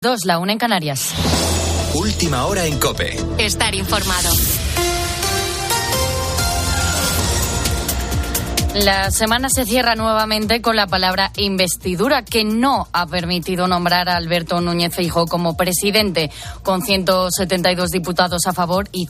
2:01 en Canarias. Última hora en COPE. Estar informado. La semana se cierra nuevamente con la palabra investidura, que no ha permitido nombrar a Alberto Núñez Feijóo como presidente, con 172 diputados a favor y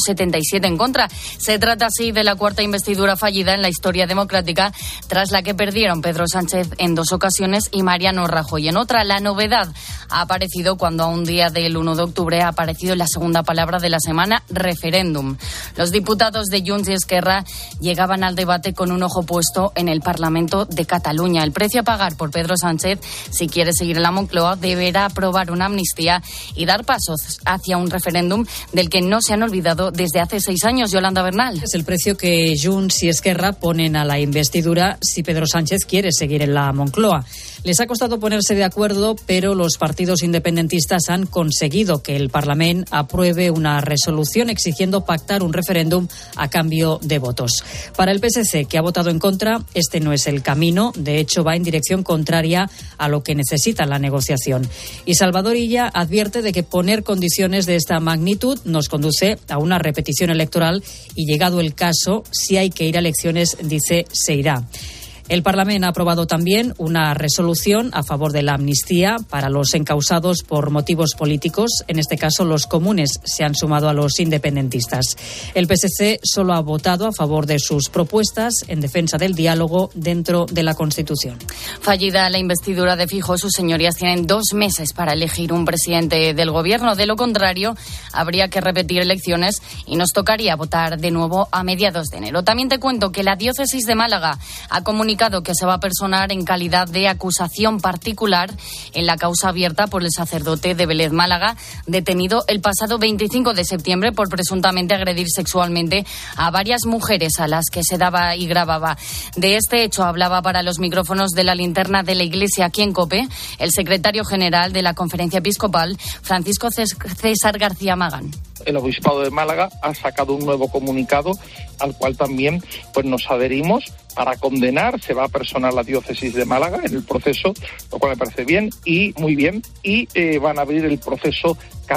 177 en contra. Se trata así de la cuarta investidura fallida en la historia democrática, tras la que perdieron Pedro Sánchez en 2 ocasiones y Mariano Rajoy en otra. La novedad ha aparecido cuando a un día del 1 de octubre ha aparecido la segunda palabra de la semana, referéndum. Los diputados de Junts y Esquerra llegaban al debate con un ojo puesto en el Parlamento de Cataluña. El precio a pagar por Pedro Sánchez, si quiere seguir en la Moncloa, deberá aprobar una amnistía y dar pasos hacia un referéndum del que no se han olvidado desde hace 6 años. Yolanda Bernal. Es el precio que Junts y Esquerra ponen a la investidura si Pedro Sánchez quiere seguir en la Moncloa. Les ha costado ponerse de acuerdo, pero los partidos independentistas han conseguido que el Parlamento apruebe una resolución exigiendo pactar un referéndum a cambio de votos. Para el PSC, que ha votado en contra, este no es el camino. De hecho, va en dirección contraria a lo que necesita la negociación. Y Salvador Illa advierte de que poner condiciones de esta magnitud nos conduce a una repetición electoral y, llegado el caso, si hay que ir a elecciones, dice, se irá. El Parlamento ha aprobado también una resolución a favor de la amnistía para los encausados por motivos políticos. En este caso, los comunes se han sumado a los independentistas. El PSC solo ha votado a favor de sus propuestas en defensa del diálogo dentro de la Constitución. Fallida la investidura de Feijóo, sus señorías tienen 2 meses para elegir un presidente del gobierno. De lo contrario, habría que repetir elecciones y nos tocaría votar de nuevo a mediados de enero. También te cuento que la diócesis de Málaga ha comunicado que se va a personar en calidad de acusación particular en la causa abierta por el sacerdote de Vélez Málaga, detenido el pasado 25 de septiembre por presuntamente agredir sexualmente a varias mujeres a las que se daba y grababa. De este hecho hablaba para los micrófonos de la linterna de la Iglesia aquí en COPE el secretario general de la Conferencia Episcopal, Francisco César García Magán. El Obispado de Málaga ha sacado un nuevo comunicado al cual también nos adherimos para condenar. Se va a personar la diócesis de Málaga en el proceso, lo cual me parece bien y muy bien, y van a abrir el proceso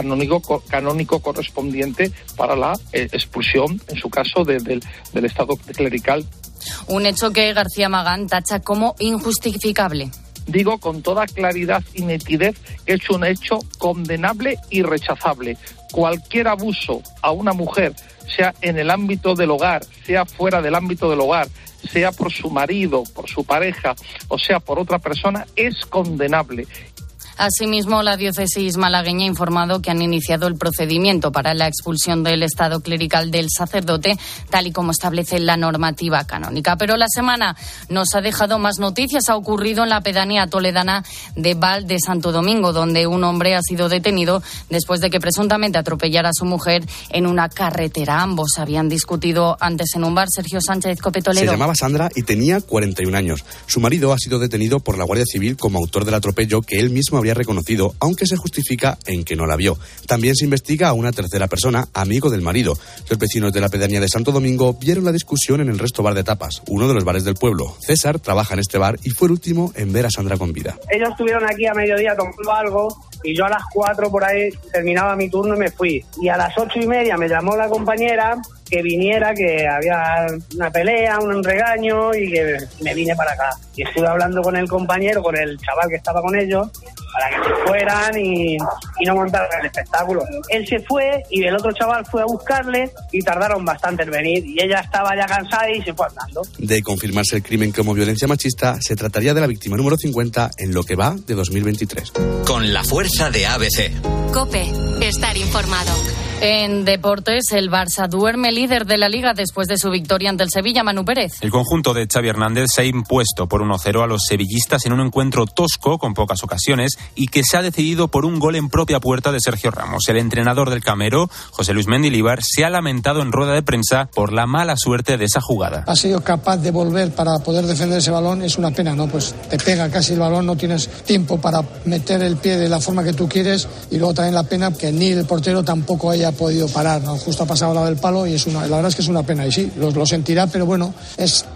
canónico correspondiente para la expulsión, en su caso, del estado clerical. Un hecho que García Magán tacha como injustificable. Digo con toda claridad y nitidez que es un hecho condenable y rechazable. Cualquier abuso a una mujer, sea en el ámbito del hogar, sea fuera del ámbito del hogar, sea por su marido, por su pareja o sea por otra persona, es condenable. Asimismo, la diócesis malagueña ha informado que han iniciado el procedimiento para la expulsión del estado clerical del sacerdote, tal y como establece la normativa canónica. Pero la semana nos ha dejado más noticias. Ha ocurrido en la pedanía toledana de Val de Santo Domingo, donde un hombre ha sido detenido después de que presuntamente atropellara a su mujer en una carretera. Ambos habían discutido antes en un bar. Sergio Sánchez, COPE Toledo. Se llamaba Sandra y tenía 41 años. Su marido ha sido detenido por la Guardia Civil como autor del atropello que él mismo había reconocido, aunque se justifica en que no la vio. También se investiga a una tercera persona, amigo del marido. Los vecinos de la pedanía de Santo Domingo vieron la discusión en el Resto Bar de Tapas, uno de los bares del pueblo. César trabaja en este bar y fue el último en ver a Sandra con vida. Ellos estuvieron aquí a mediodía tomando algo y yo a las 4 por ahí terminaba mi turno y me fui. Y a las 8:30 me llamó la compañera que viniera, que había una pelea, un regaño y que me vine para acá. Y estuve hablando con el compañero, con el chaval que estaba con ellos, para que se fueran y no montaran el espectáculo. Él se fue y el otro chaval fue a buscarle y tardaron bastante en venir. Y ella estaba ya cansada y se fue andando. De confirmarse el crimen como violencia machista, se trataría de la víctima número 50 en lo que va de 2023. Con la fuerza de ABC. COPE, estar informado. En deportes, el Barça duerme líder de la Liga después de su victoria ante el Sevilla. Manu Pérez. El conjunto de Xavi Hernández se ha impuesto por 1-0 a los sevillistas en un encuentro tosco, con pocas ocasiones, y que se ha decidido por un gol en propia puerta de Sergio Ramos. El entrenador del Camero, José Luis Mendilibar, se ha lamentado en rueda de prensa por la mala suerte de esa jugada. Ha sido capaz de volver para poder defender ese balón, es una pena, ¿no? Pues te pega casi el balón, no tienes tiempo para meter el pie de la forma que tú quieres, y luego también la pena que ni el portero tampoco haya podido parar, ¿no? Justo ha pasado al lado del palo y la verdad es que es una pena, y sí, lo sentirá, pero bueno, es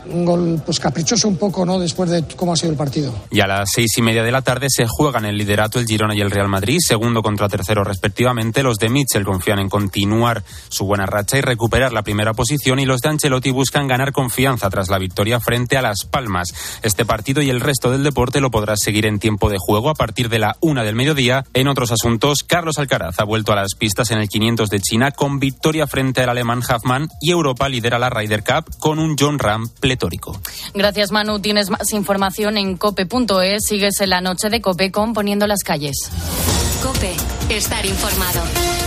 un gol pues caprichoso un poco, ¿no?, después de cómo ha sido el partido. Y a las 6:30 de la tarde se juegan el liderato el Girona y el Real Madrid, segundo contra tercero respectivamente. Los de Mitchell confían en continuar su buena racha y recuperar la primera posición, y los de Ancelotti buscan ganar confianza tras la victoria frente a Las Palmas. Este partido y el resto del deporte lo podrás seguir en tiempo de juego a partir de la 1 del mediodía. En otros asuntos, Carlos Alcaraz ha vuelto a las pistas en el 500 de China con victoria frente al alemán Hafmann, y Europa lidera la Ryder Cup con un Jon Rahm pletórico. Gracias, Manu. Tienes más información en cope.es. Sigues en la noche de COPE con Poniendo las calles. COPE. Estar informado.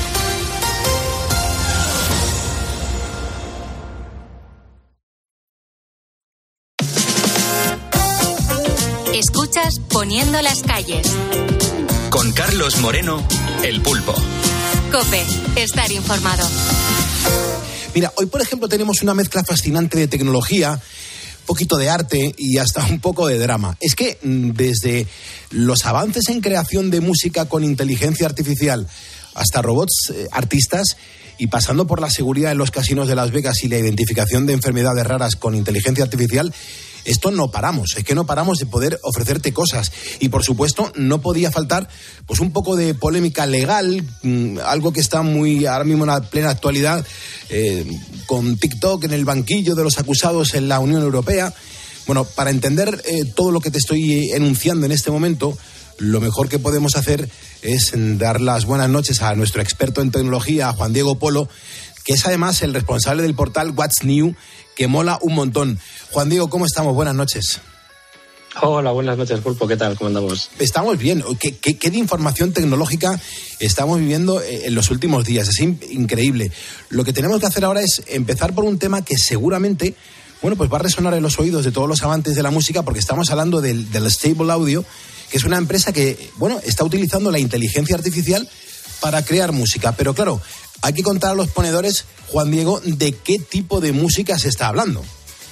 Escuchas Poniendo las calles. Con Carlos Moreno, El Pulpo. COPE. Estar informado. Mira, hoy por ejemplo tenemos una mezcla fascinante de tecnología, poquito de arte y hasta un poco de drama. Es que desde los avances en creación de música con inteligencia artificial hasta robots artistas, y pasando por la seguridad en los casinos de Las Vegas y la identificación de enfermedades raras con inteligencia artificial, esto no paramos, es que no paramos de poder ofrecerte cosas. Y por supuesto no podía faltar pues un poco de polémica legal, algo que está muy ahora mismo en la plena actualidad, con TikTok en el banquillo de los acusados en la Unión Europea. Bueno, para entender todo lo que te estoy enunciando en este momento, lo mejor que podemos hacer es dar las buenas noches a nuestro experto en tecnología, a Juan Diego Polo, que es además el responsable del portal What's New, que mola un montón. Juan Diego, ¿cómo estamos? Buenas noches. Hola, buenas noches, Pulpo. ¿Qué tal? ¿Cómo andamos? Estamos bien. ¿Qué de información tecnológica estamos viviendo en los últimos días? Es increíble. Lo que tenemos que hacer ahora es empezar por un tema que seguramente, bueno, pues va a resonar en los oídos de todos los amantes de la música, porque estamos hablando del Stable Audio, que es una empresa que, bueno, está utilizando la inteligencia artificial para crear música. Pero claro, hay que contar a los ponedores, Juan Diego, de qué tipo de música se está hablando.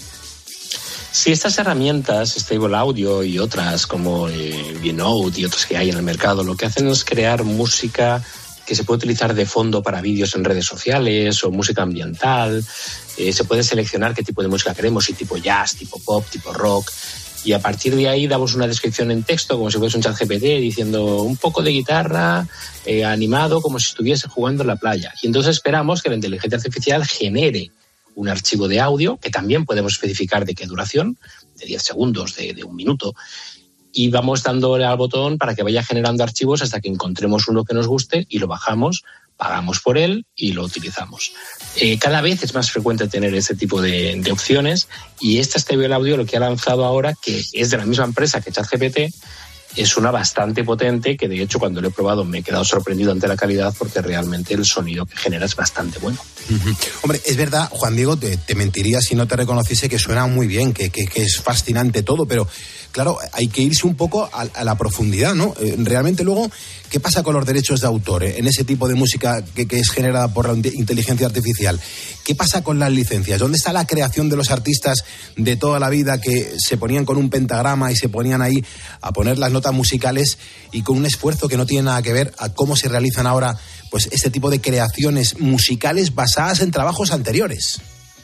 Sí, estas herramientas, Stable Audio y otras como Binote y otras que hay en el mercado, lo que hacen es crear música que se puede utilizar de fondo para vídeos en redes sociales o música ambiental. Se puede seleccionar qué tipo de música queremos, si tipo jazz, tipo pop, tipo rock. Y a partir de ahí damos una descripción en texto, como si fuese un ChatGPT, diciendo un poco de guitarra, animado, como si estuviese jugando en la playa. Y entonces esperamos que la inteligencia artificial genere un archivo de audio, que también podemos especificar de qué duración, de 10 segundos, de 1 minuto, y vamos dándole al botón para que vaya generando archivos hasta que encontremos uno que nos guste y lo bajamos, pagamos por él y lo utilizamos. Cada vez es más frecuente tener este tipo de opciones, y esta Stable Audio lo que ha lanzado ahora, que es de la misma empresa que ChatGPT, es una bastante potente, que de hecho cuando lo he probado me he quedado sorprendido ante la calidad, porque realmente el sonido que genera es bastante bueno. Uh-huh. Hombre, es verdad, Juan Diego, te mentiría si no te reconociese que suena muy bien, que es fascinante todo, pero claro, hay que irse un poco a la profundidad, ¿no? Realmente luego, ¿qué pasa con los derechos de autor en ese tipo de música que es generada por la inteligencia artificial? ¿Qué pasa con las licencias? ¿Dónde está la creación de los artistas de toda la vida que se ponían con un pentagrama y se ponían ahí a poner las notas musicales, y con un esfuerzo que no tiene nada que ver a cómo se realizan ahora pues este tipo de creaciones musicales basadas en trabajos anteriores?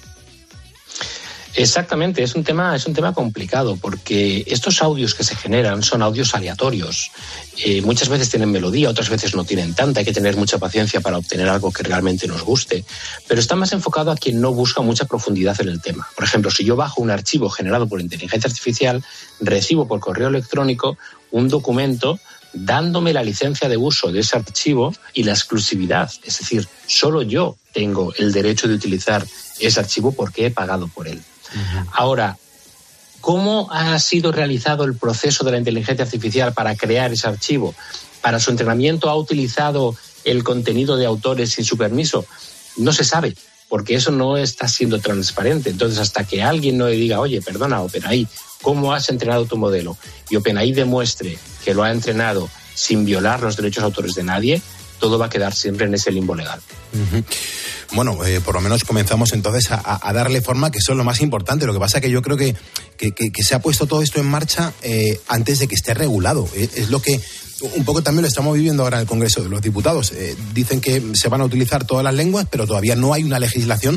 Exactamente, es un tema complicado, porque estos audios que se generan son audios aleatorios. Muchas veces tienen melodía, otras veces no tienen tanta. Hay que tener mucha paciencia para obtener algo que realmente nos guste. Pero está más enfocado a quien no busca mucha profundidad en el tema. Por ejemplo, si yo bajo un archivo generado por inteligencia artificial, recibo por correo electrónico un documento dándome la licencia de uso de ese archivo y la exclusividad. Es decir, solo yo tengo el derecho de utilizar ese archivo porque he pagado por él. Uh-huh. Ahora, ¿cómo ha sido realizado el proceso de la inteligencia artificial para crear ese archivo? ¿Para su entrenamiento ha utilizado el contenido de autores sin su permiso? No se sabe, porque eso no está siendo transparente. Entonces, hasta que alguien no le diga, oye, perdona, OpenAI, ¿cómo has entrenado tu modelo? Y OpenAI demuestre que lo ha entrenado sin violar los derechos de autores de nadie, todo va a quedar siempre en ese limbo legal. Uh-huh. Bueno, por lo menos comenzamos entonces a darle forma, que eso es lo más importante. Lo que pasa es que yo creo que se ha puesto todo esto en marcha antes de que esté regulado. Es lo que un poco también lo estamos viviendo ahora en el Congreso de los Diputados. Dicen que se van a utilizar todas las lenguas, pero todavía no hay una legislación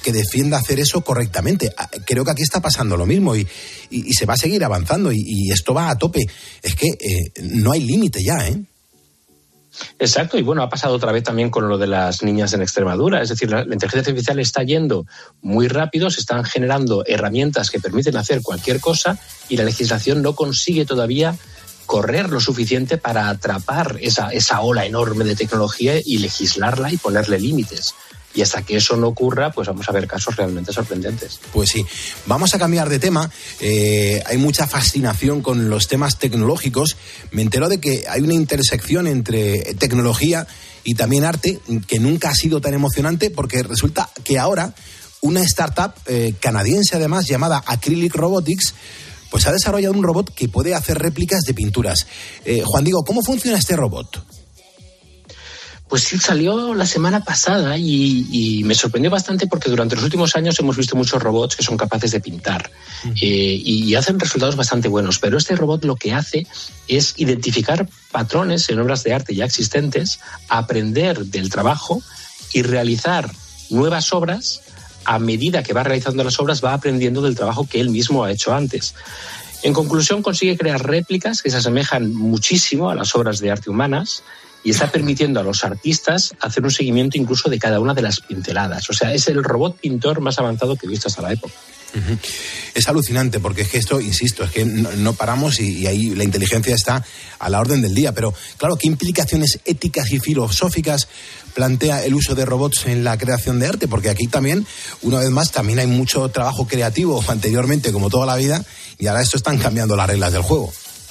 que defienda hacer eso correctamente. Creo que aquí está pasando lo mismo y se va a seguir avanzando y esto va a tope. Es que no hay límite ya, ¿eh? Exacto, y bueno, ha pasado otra vez también con lo de las niñas en Extremadura, es decir, la inteligencia artificial está yendo muy rápido, se están generando herramientas que permiten hacer cualquier cosa y la legislación no consigue todavía correr lo suficiente para atrapar esa ola enorme de tecnología y legislarla y ponerle límites. Y hasta que eso no ocurra, pues vamos a ver casos realmente sorprendentes. Pues sí. Vamos a cambiar de tema. Hay mucha fascinación con los temas tecnológicos. Me entero de que hay una intersección entre tecnología y también arte que nunca ha sido tan emocionante, porque resulta que ahora una startup canadiense, además, llamada Acrylic Robotics, pues ha desarrollado un robot que puede hacer réplicas de pinturas. Juan Diego, ¿cómo funciona este robot? Pues sí, salió la semana pasada y me sorprendió bastante porque durante los últimos años hemos visto muchos robots que son capaces de pintar y hacen resultados bastante buenos, pero este robot lo que hace es identificar patrones en obras de arte ya existentes, aprender del trabajo y realizar nuevas obras. A medida que va realizando las obras va aprendiendo del trabajo que él mismo ha hecho antes. En conclusión, consigue crear réplicas que se asemejan muchísimo a las obras de arte humanas y está permitiendo a los artistas hacer un seguimiento incluso de cada una de las pinceladas. O sea, es el robot pintor más avanzado que he visto hasta la época. Uh-huh. Es alucinante porque es que esto, insisto, es que no paramos y ahí la inteligencia está a la orden del día. Pero claro, ¿qué implicaciones éticas y filosóficas plantea el uso de robots en la creación de arte? Porque aquí también, una vez más, también hay mucho trabajo creativo anteriormente, como toda la vida, y ahora esto están cambiando las reglas del juego.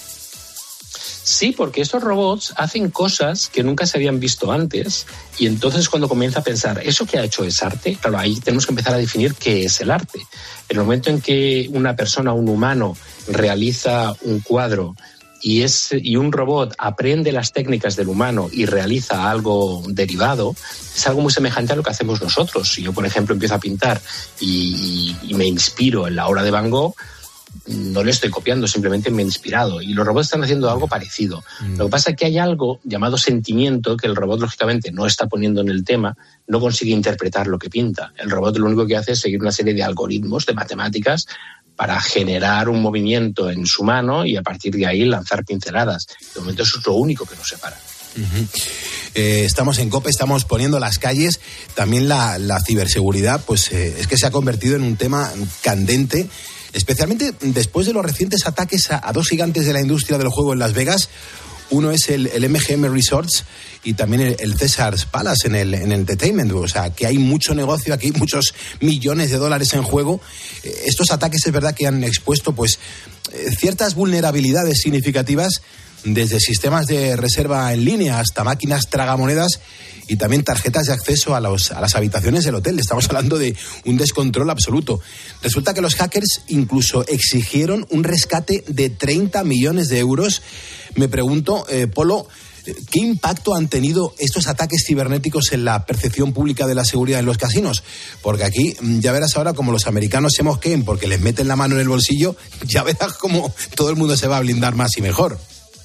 Sí, porque estos robots hacen cosas que nunca se habían visto antes y entonces cuando comienza a pensar, ¿eso que ha hecho es arte? Claro, ahí tenemos que empezar a definir qué es el arte. En el momento en que una persona, un humano, realiza un cuadro y un robot aprende las técnicas del humano y realiza algo derivado, es algo muy semejante a lo que hacemos nosotros. Si yo, por ejemplo, empiezo a pintar y me inspiro en la obra de Van Gogh, no le estoy copiando, simplemente me he inspirado. Y los robots están haciendo algo parecido. Lo que pasa es que hay algo llamado sentimiento que el robot, lógicamente, no está poniendo en el tema, no consigue interpretar lo que pinta. El robot lo único que hace es seguir una serie de algoritmos, de matemáticas, para generar un movimiento en su mano y a partir de ahí lanzar pinceladas. De momento eso es lo único que nos separa. Uh-huh. Estamos en COPE, estamos poniendo las calles. También la ciberseguridad, pues es que se ha convertido en un tema candente, especialmente después de los recientes ataques a dos gigantes de la industria del juego en Las Vegas. Uno es el MGM Resorts y también el Caesars Palace en el Entertainment. O sea, que hay mucho negocio aquí, muchos millones de dólares en juego. Estos ataques es verdad que han expuesto pues ciertas vulnerabilidades significativas, desde sistemas de reserva en línea hasta máquinas tragamonedas y también tarjetas de acceso a las habitaciones del hotel. Estamos hablando de un descontrol absoluto. Resulta que los hackers incluso exigieron un rescate de 30 millones de euros. Me pregunto, Polo, ¿qué impacto han tenido estos ataques cibernéticos en la percepción pública de la seguridad en los casinos? Porque aquí ya verás ahora como los americanos se mosqueen porque les meten la mano en el bolsillo, ya verás como todo el mundo se va a blindar más y mejor.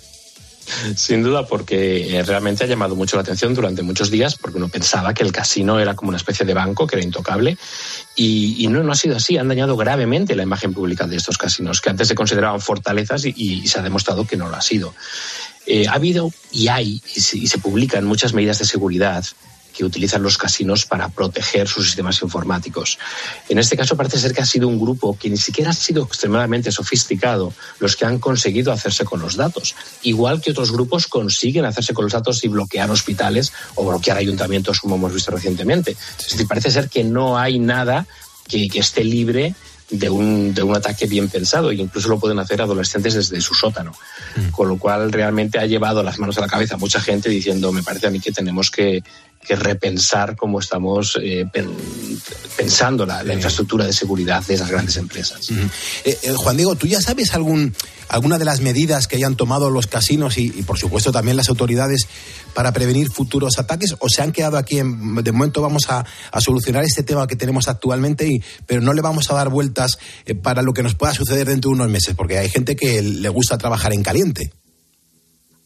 Sin duda, porque realmente ha llamado mucho la atención durante muchos días, porque uno pensaba que el casino era como una especie de banco, que era intocable, y no ha sido así. Han dañado gravemente la imagen pública de estos casinos, que antes se consideraban fortalezas y se ha demostrado que no lo ha sido. Ha habido y hay, y se publican muchas medidas de seguridad que utilizan los casinos para proteger sus sistemas informáticos. En este caso parece ser que ha sido un grupo que ni siquiera ha sido extremadamente sofisticado los que han conseguido hacerse con los datos. Igual que otros grupos consiguen hacerse con los datos y bloquear hospitales o bloquear ayuntamientos, como hemos visto recientemente. Es decir, parece ser que no hay nada que esté libre de un ataque bien pensado, e incluso lo pueden hacer adolescentes desde su sótano. Con lo cual realmente ha llevado las manos a la cabeza a mucha gente diciendo, me parece a mí que tenemos que repensar cómo estamos pensando la infraestructura de seguridad de esas grandes empresas. Juan Diego, ¿tú ya sabes alguna de las medidas que hayan tomado los casinos y por supuesto también las autoridades para prevenir futuros ataques, o se han quedado aquí de momento vamos a solucionar este tema que tenemos actualmente, pero no le vamos a dar vueltas para lo que nos pueda suceder dentro de unos meses? Porque hay gente que le gusta trabajar en caliente.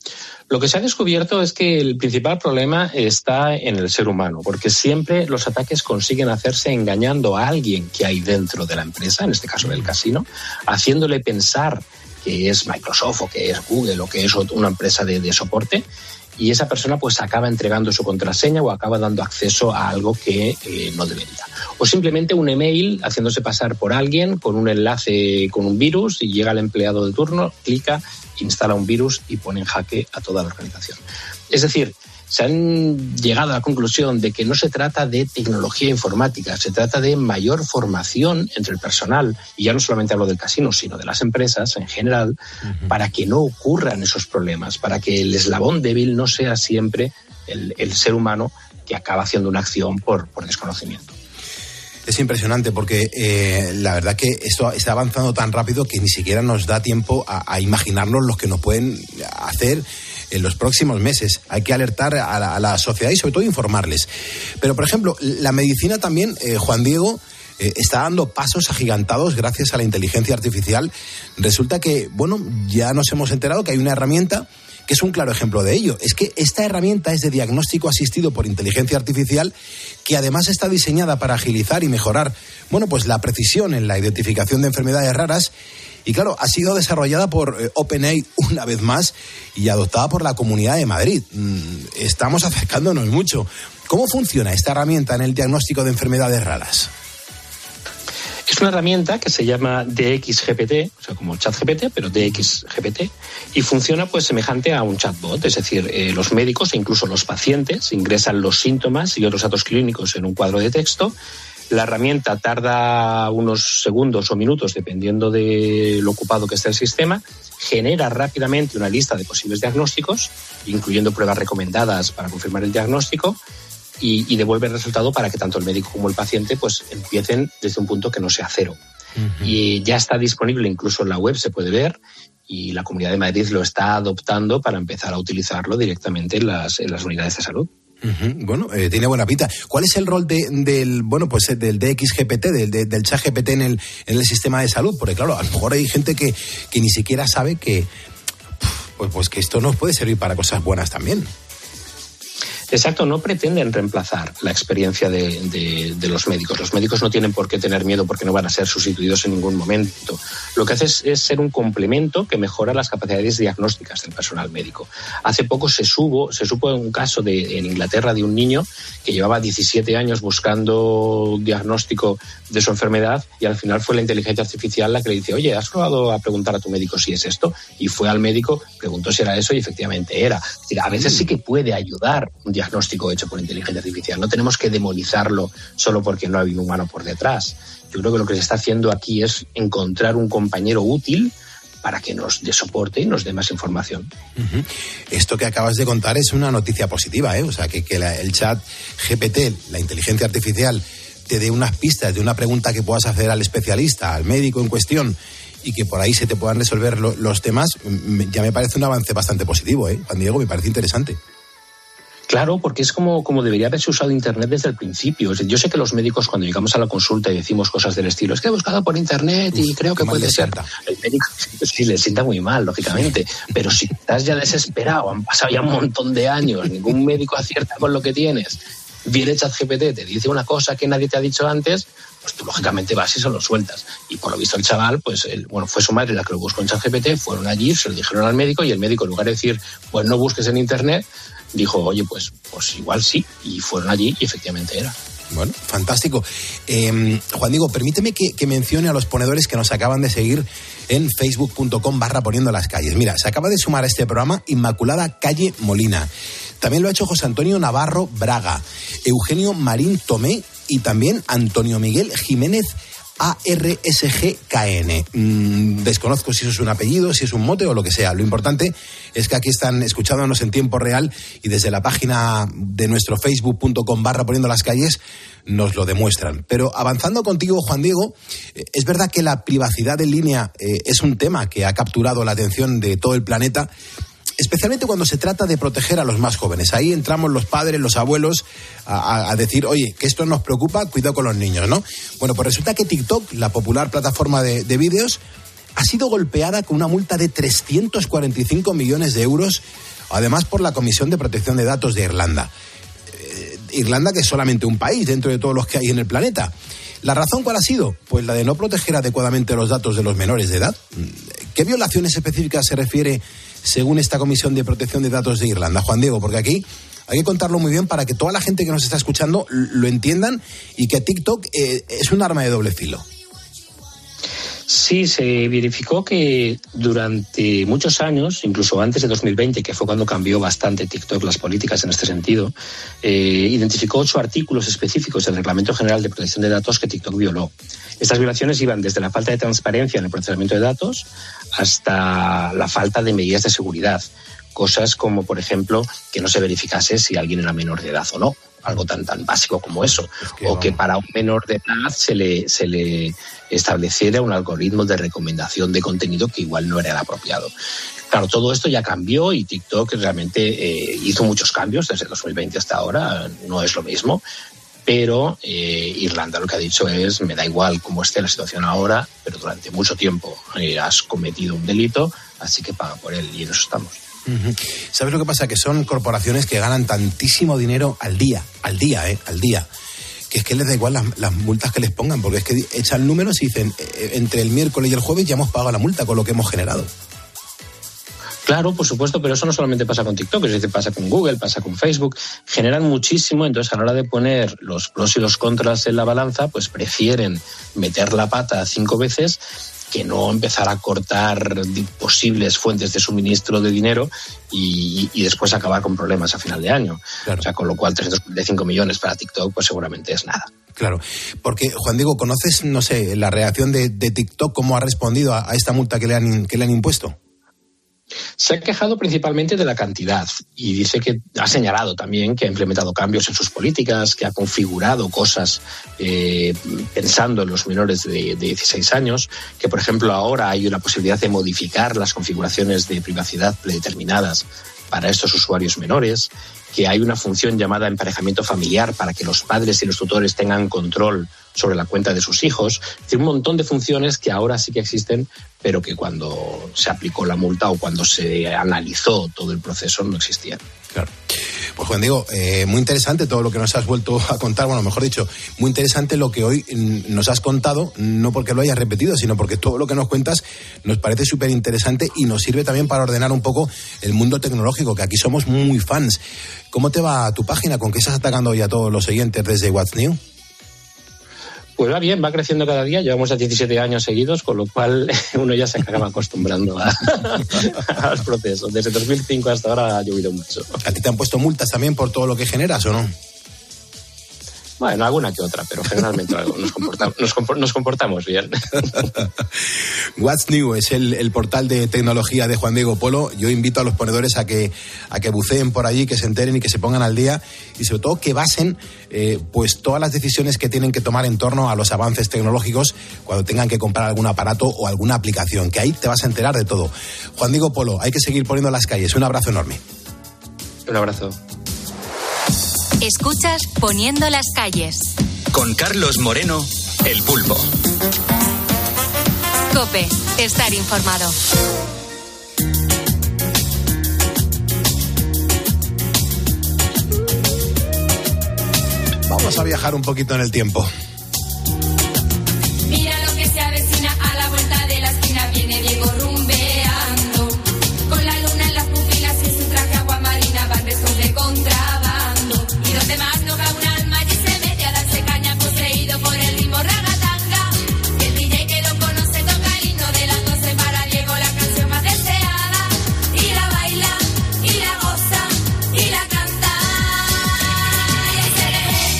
Lo que se ha descubierto es que el principal problema está en el ser humano, porque siempre los ataques consiguen hacerse engañando a alguien que hay dentro de la empresa, en este caso del casino, haciéndole pensar que es Microsoft o que es Google o que es una empresa de soporte, y esa persona pues acaba entregando su contraseña o acaba dando acceso a algo que no debería. O simplemente un email haciéndose pasar por alguien con un enlace con un virus, y llega el empleado de turno, clica, instala un virus y pone en jaque a toda la organización. Es decir, se han llegado a la conclusión de que no se trata de tecnología informática, se trata de mayor formación entre el personal, y ya no solamente hablo del casino, sino de las empresas en general, para que no ocurran esos problemas, para que el eslabón débil no sea siempre el ser humano que acaba haciendo una acción por desconocimiento. Es impresionante porque la verdad que esto está avanzando tan rápido que ni siquiera nos da tiempo a imaginarnos lo que nos pueden hacer en los próximos meses. Hay que alertar a la sociedad y sobre todo informarles. Pero, por ejemplo, la medicina también, Juan Diego, está dando pasos agigantados gracias a la inteligencia artificial. Resulta que, bueno, ya nos hemos enterado que hay una herramienta que es un claro ejemplo de ello. Es que esta herramienta es de diagnóstico asistido por inteligencia artificial, que además está diseñada para agilizar y mejorar, bueno, pues la precisión en la identificación de enfermedades raras. Y claro, ha sido desarrollada por OpenAI una vez más y adoptada por la Comunidad de Madrid. Estamos acercándonos mucho. ¿Cómo funciona esta herramienta en el diagnóstico de enfermedades raras? Es una herramienta que se llama DXGPT, o sea, como ChatGPT, pero DXGPT, y funciona pues semejante a un chatbot, es decir, los médicos e incluso los pacientes ingresan los síntomas y otros datos clínicos en un cuadro de texto. La herramienta tarda unos segundos o minutos, dependiendo de lo ocupado que esté el sistema, genera rápidamente una lista de posibles diagnósticos, incluyendo pruebas recomendadas para confirmar el diagnóstico, y devuelve el resultado para que tanto el médico como el paciente pues empiecen desde un punto que no sea cero. Uh-huh. Y ya está disponible, incluso en la web se puede ver, y la Comunidad de Madrid lo está adoptando para empezar a utilizarlo directamente en las unidades de salud. Uh-huh. Bueno, tiene buena pinta. ¿Cuál es el rol del DXGPT, del ChatGPT en el sistema de salud? Porque claro, a lo mejor hay gente que ni siquiera sabe que que esto nos puede servir para cosas buenas también. Exacto, no pretenden reemplazar la experiencia de los médicos. Los médicos no tienen por qué tener miedo porque no van a ser sustituidos en ningún momento. Lo que hace es ser un complemento que mejora las capacidades diagnósticas del personal médico. Hace poco se supo un caso en Inglaterra de un niño que llevaba 17 años buscando un diagnóstico de su enfermedad, y al final fue la inteligencia artificial la que le dice: oye, ¿has probado a preguntar a tu médico si es esto? Y fue al médico, preguntó si era eso y efectivamente era. Es decir, a veces sí que puede ayudar un diagnóstico hecho por inteligencia artificial. No tenemos que demonizarlo solo porque no ha habido un humano por detrás. Yo creo que lo que se está haciendo aquí es encontrar un compañero útil para que nos dé soporte y nos dé más información. Uh-huh. Esto que acabas de contar es una noticia positiva, ¿eh? O sea, que el chat GPT, la inteligencia artificial, te dé unas pistas de una pregunta que puedas hacer al especialista, al médico en cuestión, y que por ahí se te puedan resolver los temas, ya me parece un avance bastante positivo, ¿eh? Juan Diego, me parece interesante. Claro, porque es como debería haberse usado Internet desde el principio. Yo sé que los médicos, cuando llegamos a la consulta y decimos cosas del estilo, es que he buscado por Internet y creo que puede ser. El médico sí le sienta muy mal, lógicamente, pero si estás ya desesperado, han pasado ya un montón de años, ningún médico acierta con lo que tienes, viene ChatGPT, te dice una cosa que nadie te ha dicho antes, pues tú lógicamente vas y se lo sueltas. Y por lo visto el chaval, pues fue su madre la que lo buscó en ChatGPT, fueron allí, se lo dijeron al médico, y el médico, en lugar de decir, pues no busques en Internet, dijo, oye, pues igual sí, y fueron allí y efectivamente era. Bueno, fantástico. Juan Diego, permíteme que mencione a los ponedores que nos acaban de seguir en facebook.com/poniendo las calles. Mira, se acaba de sumar a este programa Inmaculada Calle Molina. También lo ha hecho José Antonio Navarro Braga, Eugenio Marín Tomé y también Antonio Miguel Jiménez ARSGKN. Desconozco si eso es un apellido, si es un mote o lo que sea. Lo importante es que aquí están escuchándonos en tiempo real y desde la página de nuestro facebook.com/poniendo las calles nos lo demuestran. Pero avanzando contigo, Juan Diego, es verdad que la privacidad en línea es un tema que ha capturado la atención de todo el planeta, especialmente cuando se trata de proteger a los más jóvenes. Ahí entramos los padres, los abuelos, a decir, oye, que esto nos preocupa, cuidado con los niños, ¿no? Bueno, pues resulta que TikTok, la popular plataforma de vídeos, ha sido golpeada con una multa de 345 millones de euros además por la Comisión de Protección de Datos de Irlanda. Irlanda, que es solamente un país dentro de todos los que hay en el planeta. ¿La razón cuál ha sido? Pues la de no proteger adecuadamente los datos de los menores de edad. ¿Qué violaciones específicas se refiere según esta Comisión de Protección de Datos de Irlanda, Juan Diego? Porque aquí hay que contarlo muy bien para que toda la gente que nos está escuchando lo entiendan y que TikTok es un arma de doble filo. Sí, se verificó que durante muchos años, incluso antes de 2020, que fue cuando cambió bastante TikTok las políticas en este sentido, identificó 8 artículos específicos del Reglamento General de Protección de Datos que TikTok violó. Estas violaciones iban desde la falta de transparencia en el procesamiento de datos hasta la falta de medidas de seguridad. Cosas como, por ejemplo, que no se verificase si alguien era menor de edad o no. Algo tan básico como eso. O que para un menor de edad se le estableciera un algoritmo de recomendación de contenido que igual no era el apropiado. Claro, todo esto ya cambió y TikTok realmente hizo muchos cambios desde 2020 hasta ahora. No es lo mismo. Pero Irlanda lo que ha dicho es, me da igual cómo esté la situación ahora, pero durante mucho tiempo has cometido un delito, así que paga por él. Y en eso estamos. ¿Sabes lo que pasa? Que son corporaciones que ganan tantísimo dinero al día, que es que les da igual las multas que les pongan, porque es que echan números y dicen, entre el miércoles y el jueves ya hemos pagado la multa con lo que hemos generado. Claro, por supuesto, pero eso no solamente pasa con TikTok, es decir, pasa con Google, pasa con Facebook, generan muchísimo, entonces a la hora de poner los pros y los contras en la balanza, pues prefieren meter la pata 5 veces que no empezar a cortar posibles fuentes de suministro de dinero y después acabar con problemas a final de año. Claro. O sea, con lo cual 345 millones para TikTok pues seguramente es nada. Claro, porque Juan Diego, ¿conoces, no sé, la reacción de TikTok, cómo ha respondido a esta multa que le han impuesto? Se ha quejado principalmente de la cantidad y dice que ha señalado también que ha implementado cambios en sus políticas, que ha configurado cosas pensando en los menores de 16 años, que por ejemplo ahora hay una posibilidad de modificar las configuraciones de privacidad predeterminadas para estos usuarios menores, que hay una función llamada emparejamiento familiar para que los padres y los tutores tengan control sobre la cuenta de sus hijos. Es decir, un montón de funciones que ahora sí que existen, pero que cuando se aplicó la multa o cuando se analizó todo el proceso no existían. Claro. Pues Juan Diego, muy interesante todo lo que nos has vuelto a contar, bueno, mejor dicho, muy interesante lo que hoy nos has contado, no porque lo hayas repetido, sino porque todo lo que nos cuentas nos parece súper interesante y nos sirve también para ordenar un poco el mundo tecnológico, que aquí somos muy fans. ¿Cómo te va tu página? ¿Con qué estás atacando hoy a todos los oyentes desde What's New? Pues va bien, va creciendo cada día, llevamos ya 17 años seguidos, con lo cual uno ya se acaba acostumbrando a los procesos. Desde 2005 hasta ahora ha llovido mucho. ¿A ti te han puesto multas también por todo lo que generas o no? Bueno, alguna que otra, pero generalmente nos comportamos bien. What's New es el portal de tecnología de Juan Diego Polo. Yo invito a los ponedores a que buceen por allí, que se enteren y que se pongan al día y sobre todo que basen pues todas las decisiones que tienen que tomar en torno a los avances tecnológicos cuando tengan que comprar algún aparato o alguna aplicación, que ahí te vas a enterar de todo. Juan Diego Polo, hay que seguir poniendo las calles. Un abrazo enorme. Un abrazo. Escuchas Poniendo las calles. Con Carlos Moreno, El Pulpo. COPE, estar informado. Vamos a viajar un poquito en el tiempo. Mira lo que se avecina a la vuelta de la esquina, viene Diego rumbeando. Con la luna en las pupilas y en su traje agua marina van restos de contrabando. Y donde más no cae un alma allí se mete a darse caña poseído por el ritmo ragatanga. Que el DJ que lo conoce toca el himno de las 12 para Diego, la canción más deseada. Y la baila, y la goza, y la canta. Y ahí se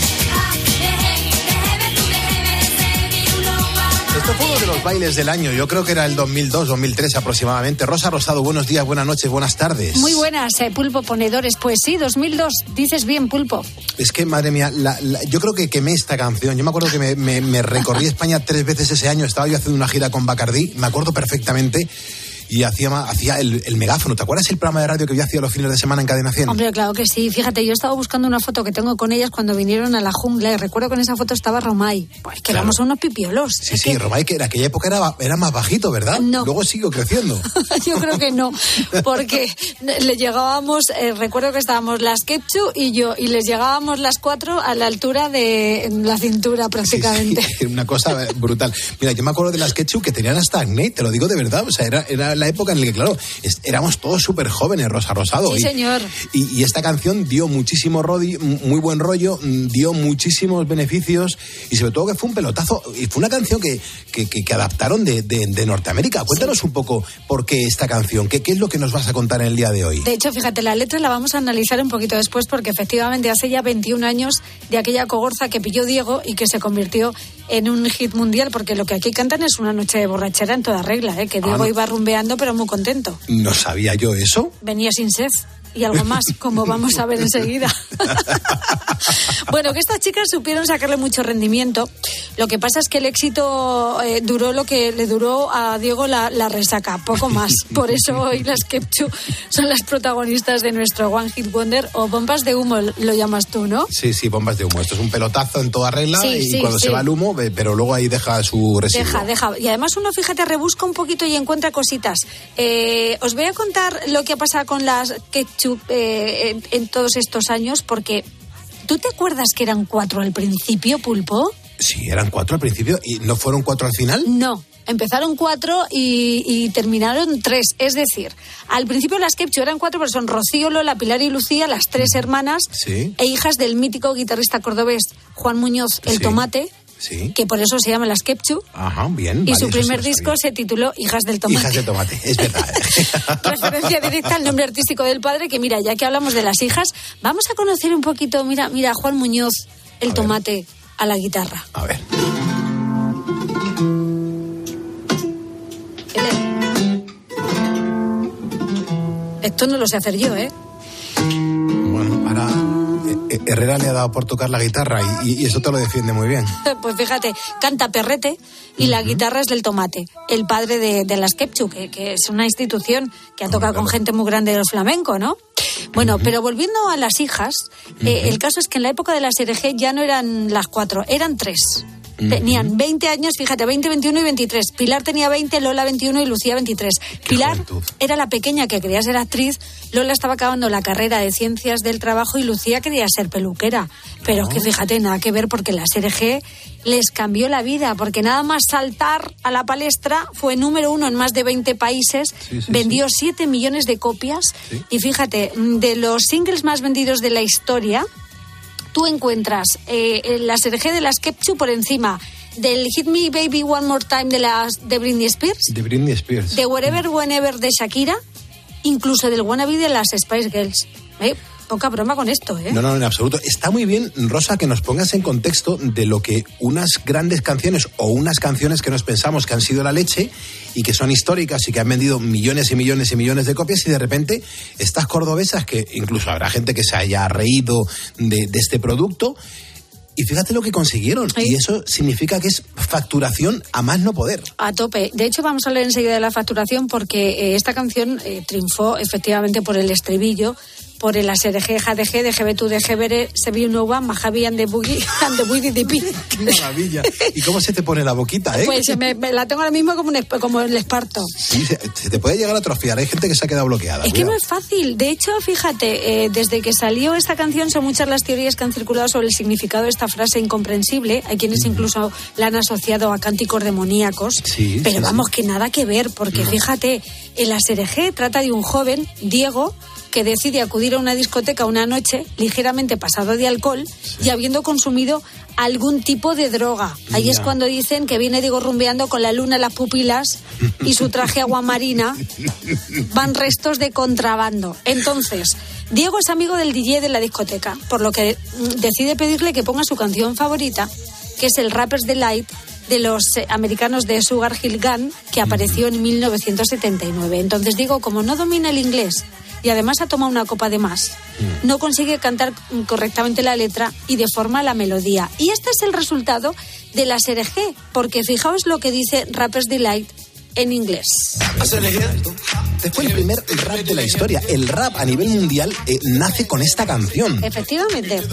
Esto fue uno de los bailes del año, yo creo que era el 2002, 2003 aproximadamente. Rosa Rosado, buenos días, buenas noches, buenas tardes. Muy buenas, Pulpo Ponedores. Pues sí, 2002, dices bien, Pulpo. Es que, madre mía, yo creo que quemé esta canción. Yo me acuerdo que me recorrí España 3 veces ese año, estaba yo haciendo una gira con Bacardí, me acuerdo perfectamente. y hacía el megáfono. ¿Te acuerdas el programa de radio que yo hacía los fines de semana en Cadena 100? Hombre, claro que sí. Fíjate, yo estaba buscando una foto que tengo con ellas cuando vinieron a la jungla y recuerdo que en esa foto estaba Romay. Pues que éramos unos pipiolos. Sí, Romay, que en aquella época era más bajito, ¿verdad? No. Luego siguió creciendo. Yo creo que no, porque le llegábamos, recuerdo que estábamos las Kepchu y yo, y les llegábamos las 4 a la altura de la cintura prácticamente. Sí, una cosa brutal. Mira, yo me acuerdo de las Ketchup que tenían hasta acné, te lo digo de verdad. O sea, era la época en la que, claro, éramos todos súper jóvenes, rosado. Sí, señor. Y esta canción dio muchísimo muy buen rollo, dio muchísimos beneficios y sobre todo que fue un pelotazo. Y fue una canción que adaptaron de Norteamérica. Cuéntanos un poco por qué esta canción, qué es lo que nos vas a contar en el día de hoy. De hecho, fíjate, la letra la vamos a analizar un poquito después porque efectivamente hace ya 21 años de aquella cogorza que pilló Diego y que se convirtió en un hit mundial, porque lo que aquí cantan es una noche de borrachera en toda regla, que Diego iba rumbeando pero muy contento. No sabía yo eso. Venía sin sed y algo más, como vamos a ver enseguida. Bueno, que estas chicas supieron sacarle mucho rendimiento. Lo que pasa es que el éxito duró lo que le duró a Diego la resaca, poco más. Por eso hoy las Kepchu son las protagonistas de nuestro One Hit Wonder, o bombas de humo lo llamas tú, ¿no? Sí, bombas de humo. Esto es un pelotazo en toda regla cuando se va el humo, pero luego ahí deja su residuo. Deja. Y además uno, fíjate, rebusca un poquito y encuentra cositas. Os voy a contar lo que ha pasado con las Kepchu en todos estos años, porque ¿tú te acuerdas que eran 4 al principio, Pulpo? Sí, eran 4 al principio. ¿Y no fueron 4 al final? No, empezaron 4 y terminaron 3. Es decir, al principio las Kepchu eran 4, pero son Rocío, Lola, Pilar y Lucía, las 3 hermanas e hijas del mítico guitarrista cordobés Juan Muñoz, el Tomate. Sí. Que por eso se llaman las Kepchu. Ajá, bien. Y su primer disco se tituló Hijas del Tomate. Hijas del Tomate, es verdad. Referencia directa al nombre artístico del padre, que mira, ya que hablamos de las hijas, vamos a conocer un poquito, mira, Juan Muñoz, el Tomate, a la guitarra. A ver. Esto no lo sé hacer yo, ¿eh? Bueno, ahora Herrera le ha dado por tocar la guitarra y eso te lo defiende muy bien. Pues fíjate, canta Perrete y la guitarra es del Tomate, el padre de las Kepchu, que es una institución que ha tocado con gente muy grande de los flamencos, ¿no? Bueno, pero volviendo a las hijas, el caso es que en la época de las SRG ya no eran las 4, eran 3. Tenían 20 años, fíjate, 20, 21 y 23. Pilar tenía 20, Lola 21 y Lucía 23. Pilar era la pequeña que quería ser actriz, Lola estaba acabando la carrera de Ciencias del Trabajo y Lucía quería ser peluquera. Pero es que fíjate, nada que ver, porque la SRG les cambió la vida, porque nada más saltar a la palestra fue número 1 en más de 20 países, vendió 7 millones de copias y fíjate, de los singles más vendidos de la historia, tú encuentras la SRG de las Kepchu por encima del Hit Me Baby One More Time de Britney Spears. De Britney Spears. De Wherever Whenever de Shakira, incluso del Wannabe de las Spice Girls. Poca broma con esto, ¿eh? No, en absoluto. Está muy bien, Rosa, que nos pongas en contexto de lo que unas grandes canciones o unas canciones que nos pensamos que han sido la leche y que son históricas y que han vendido millones y millones y millones de copias, y de repente estas cordobesas, que incluso habrá gente que se haya reído de este producto, y fíjate lo que consiguieron. Y eso significa que es facturación a más no poder. A tope. De hecho, vamos a hablar enseguida de la facturación, porque esta canción triunfó efectivamente por el estribillo, por el ASRG, JDG, DGB2, DGBR, Sebi Nova, Majavi and the Boogie, and the Boogie DP. ¡Qué maravilla! ¿Y cómo se te pone la boquita, Pues me la tengo ahora mismo como el esparto. Sí, se te puede llegar a atrofiar. Hay gente que se ha quedado bloqueada. Es que no es fácil. De hecho, fíjate, desde que salió esta canción son muchas las teorías que han circulado sobre el significado de esta frase incomprensible. Hay quienes incluso la han asociado a cánticos demoníacos. Pero vamos, que nada que ver, porque fíjate, el ASRG trata de un joven, Diego, que decide acudir a una discoteca una noche ligeramente pasado de alcohol y habiendo consumido algún tipo de droga. Ahí es cuando dicen que viene Diego rumbeando con la luna en las pupilas y su traje aguamarina van restos de contrabando. Entonces, Diego es amigo del DJ de la discoteca, por lo que decide pedirle que ponga su canción favorita, que es el Rapper's Delight de los americanos de Sugar Hill Gang, que apareció en 1979. Entonces Diego, como no domina el inglés y además ha tomado una copa de más, no consigue cantar correctamente la letra y deforma la melodía. Y este es el resultado de la SRG, porque fijaos lo que dice Rapper's Delight en inglés. Este fue el primer rap de la historia. El rap a nivel mundial nace con esta canción. Efectivamente.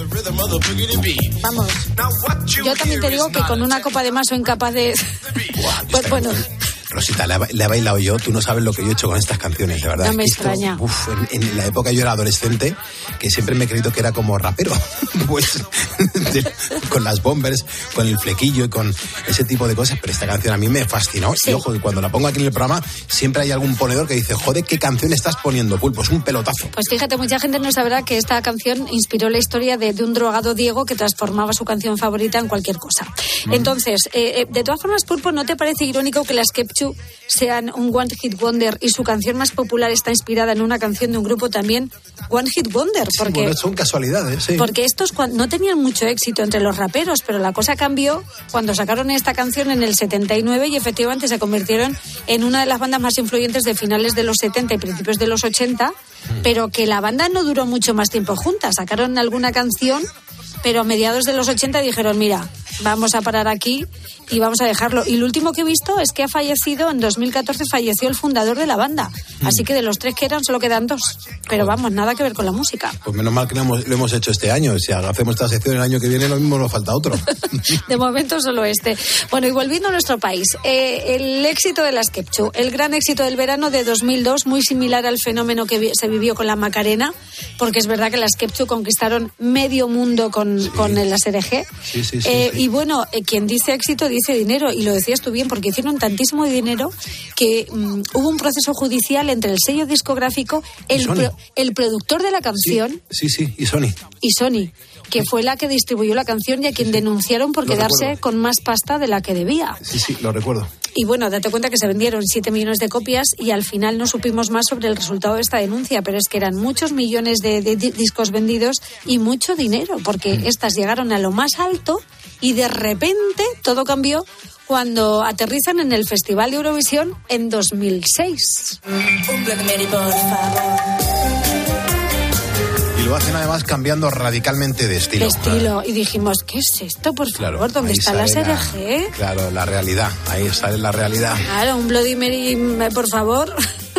Vamos, yo también te digo que con una copa de más soy incapaz de... Pues bueno... Rosita, la he bailado yo, tú no sabes lo que yo he hecho con estas canciones, de verdad. No me extraña. En la época yo era adolescente, que siempre me he creído que era como rapero, pues con las bombers, con el flequillo y con ese tipo de cosas, pero esta canción a mí me fascinó. Sí. Y ojo, que cuando la pongo aquí en el programa, siempre hay algún ponedor que dice, joder, ¿qué canción estás poniendo, Pulpo? Es un pelotazo. Pues fíjate, mucha gente no sabrá que esta canción inspiró la historia de un drogado Diego que transformaba su canción favorita en cualquier cosa. Entonces, de todas formas, Pulpo, ¿no te parece irónico que las Skepchu sean un One Hit Wonder y su canción más popular está inspirada en una canción de un grupo también One Hit Wonder? Porque, sí, bueno, son casualidades, sí. Porque estos no tenían mucho éxito entre los raperos, pero la cosa cambió cuando sacaron esta canción en el 79 y efectivamente se convirtieron en una de las bandas más influyentes de finales de los 70 y principios de los 80, pero que la banda no duró mucho más tiempo juntas. Sacaron alguna canción, pero a mediados de los 80 dijeron, mira, vamos a parar aquí y vamos a dejarlo. Y lo último que he visto es que ha fallecido, en 2014 falleció el fundador de la banda. Así que de los 3 que eran solo quedan 2. Pero vamos, nada que ver con la música. Pues menos mal que lo hemos hecho este año. Si hacemos esta sección el año que viene, lo mismo nos falta otro. De momento solo este. Bueno, y volviendo a nuestro país, el éxito de las Skepchu, el gran éxito del verano de 2002, muy similar al fenómeno que se vivió con la Macarena, porque es verdad que las Skepchu conquistaron medio mundo con el ASRG. Sí. Y bueno, quien dice éxito dice dinero, y lo decías tú bien, porque hicieron tantísimo dinero que hubo un proceso judicial entre el sello discográfico, el productor de la canción... Sí, y Sony. Y Sony, que fue la que distribuyó la canción y a quien denunciaron por quedarse con más pasta de la que debía. Sí, lo recuerdo. Y bueno, date cuenta que se vendieron 7 millones de copias y al final no supimos más sobre el resultado de esta denuncia, pero es que eran muchos millones de discos vendidos y mucho dinero, porque estas llegaron a lo más alto y de repente todo cambió cuando aterrizan en el Festival de Eurovisión en 2006. Un Black Mary, por favor. Y lo hacen además cambiando radicalmente de estilo. Y dijimos, ¿qué es esto? Por favor, ¿dónde está la ASRG? Claro, la realidad, ahí sale la realidad. Claro, un Bloody Mary, por favor,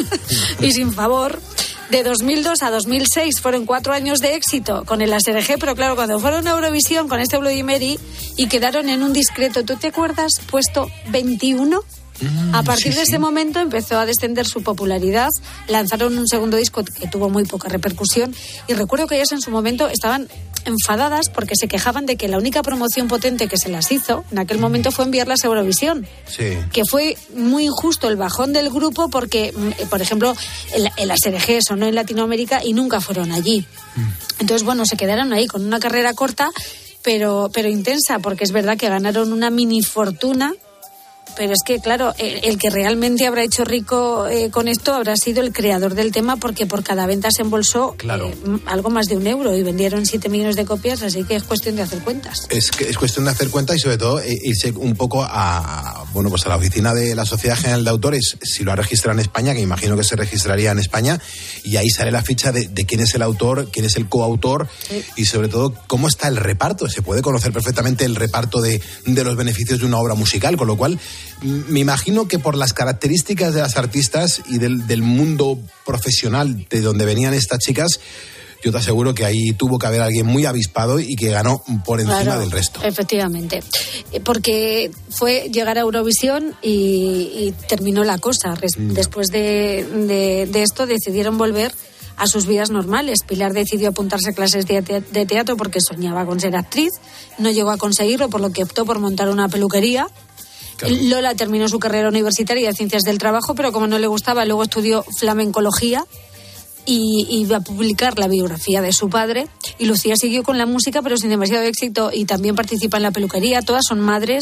y sin favor. De 2002 a 2006 fueron 4 años de éxito con el ASRG, pero claro, cuando fueron a Eurovisión con este Bloody Mary y quedaron en un discreto, ¿tú te acuerdas? Puesto 21. A partir de ese momento empezó a descender su popularidad, lanzaron un segundo disco que tuvo muy poca repercusión y recuerdo que ellas en su momento estaban enfadadas porque se quejaban de que la única promoción potente que se las hizo en aquel momento fue enviarlas a Eurovisión. Sí. Que fue muy injusto el bajón del grupo porque, por ejemplo, el ASRG sonó en Latinoamérica y nunca fueron allí. Entonces, bueno, se quedaron ahí con una carrera corta, pero intensa, porque es verdad que ganaron una mini fortuna. Pero es que, claro, el que realmente habrá hecho rico con esto habrá sido el creador del tema, porque por cada venta se embolsó algo más de €1 y vendieron 7 millones de copias, así que es cuestión de hacer cuentas. Es cuestión de hacer cuentas y sobre todo irse un poco a la oficina de la Sociedad General de Autores, si lo ha registrado en España, que imagino que se registraría en España, y ahí sale la ficha de quién es el autor, quién es el coautor y sobre todo cómo está el reparto. Se puede conocer perfectamente el reparto de los beneficios de una obra musical, con lo cual me imagino que por las características de las artistas y del mundo profesional de donde venían estas chicas, yo te aseguro que ahí tuvo que haber alguien muy avispado y que ganó por encima del resto. Efectivamente, porque fue llegar a Eurovisión y terminó la cosa. Después de esto decidieron volver a sus vidas normales. Pilar decidió apuntarse a clases de teatro porque soñaba con ser actriz. No llegó a conseguirlo, por lo que optó por montar una peluquería. Claro. Lola terminó su carrera universitaria de Ciencias del Trabajo, pero como no le gustaba, luego estudió flamencología y iba a publicar la biografía de su padre. Y Lucía siguió con la música, pero sin demasiado éxito, y también participa en la peluquería. Todas son madres.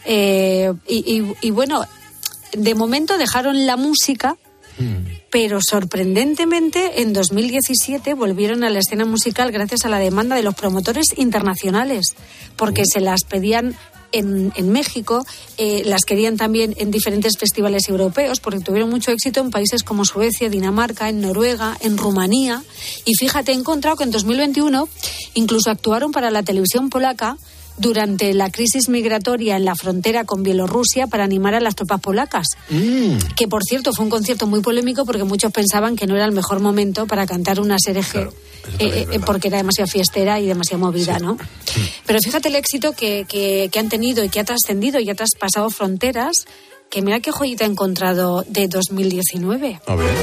Y bueno, de momento dejaron la música, pero sorprendentemente en 2017 volvieron a la escena musical gracias a la demanda de los promotores internacionales, porque se las pedían en México, las querían también en diferentes festivales europeos, porque tuvieron mucho éxito en países como Suecia, Dinamarca, en Noruega, en Rumanía. Y fíjate, he encontrado que en 2021 incluso actuaron para la televisión polaca durante la crisis migratoria en la frontera con Bielorrusia para animar a las tropas polacas. Que, por cierto, fue un concierto muy polémico porque muchos pensaban que no era el mejor momento para cantar una SRG, porque era demasiado fiestera y demasiado movida, ¿no? Pero fíjate el éxito que han tenido y que ha trascendido y ha traspasado fronteras, que mira qué joyita he encontrado de 2019. A ver.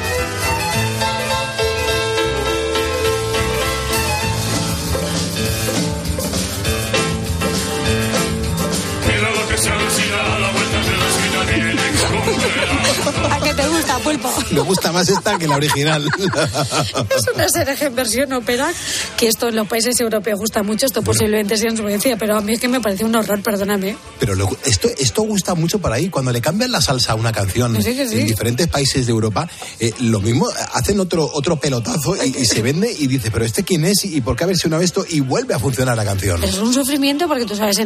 ¿A qué te gusta, Pulpo? Me gusta más esta que la original. Es una SRG en versión ópera, que esto en los países europeos gusta mucho, esto posiblemente sea en Suecia, pero a mí es que me parece un horror, perdóname. Pero esto gusta mucho por ahí, cuando le cambian la salsa a una canción sí. en diferentes países de Europa, lo mismo, hacen otro pelotazo y se vende y dice, pero ¿este quién es? ¿Y por qué ha versionado esto? Y vuelve a funcionar la canción. Pero es un sufrimiento porque tú sabes,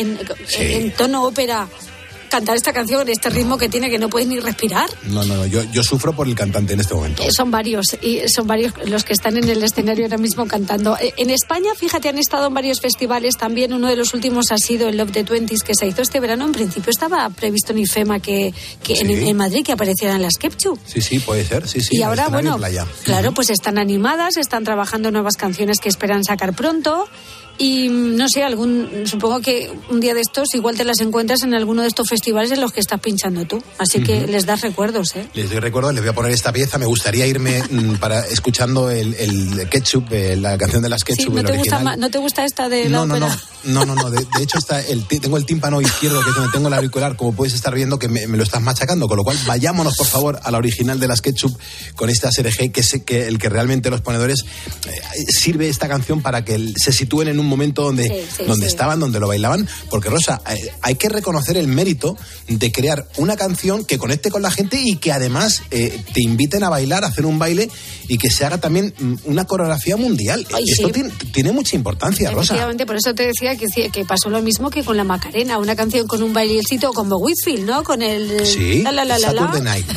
en tono ópera, cantar esta canción en este ritmo que tiene, que no puedes ni respirar. No, yo sufro por el cantante en este momento. Son varios los que están en el escenario ahora mismo cantando. En España, fíjate, han estado en varios festivales también. Uno de los últimos ha sido el Love the Twenties, que se hizo este verano. En principio estaba previsto en IFEMA que en Madrid, que aparecieran las Kepchu. Sí, puede ser, sí. Y ahora, bueno, claro, pues están animadas, están trabajando nuevas canciones que esperan sacar pronto. Y no sé, supongo que un día de estos igual te las encuentras en alguno de estos festivales en los que estás pinchando tú. Así que les das recuerdos, ¿eh? Les doy recuerdos, les voy a poner esta pieza. Me gustaría irme escuchando el Ketchup, la canción de las Ketchup. Sí, ¿no te gusta esta de la ópera? No. De hecho, tengo el tímpano izquierdo, que es donde tengo el auricular, como puedes estar viendo, que me lo estás machacando. Con lo cual, vayámonos, por favor, a la original de las Ketchup con esta SRG, que el que realmente los ponedores sirve esta canción para que se sitúen en un momento donde estaban, donde lo bailaban, porque Rosa, hay que reconocer el mérito de crear una canción que conecte con la gente y que además te inviten a bailar, a hacer un baile y que se haga también una coreografía mundial. Esto tiene mucha importancia, Rosa. Efectivamente, por eso te decía que pasó lo mismo que con la Macarena, una canción con un bailecito como Whitfield, ¿no? Con el Saturday Night.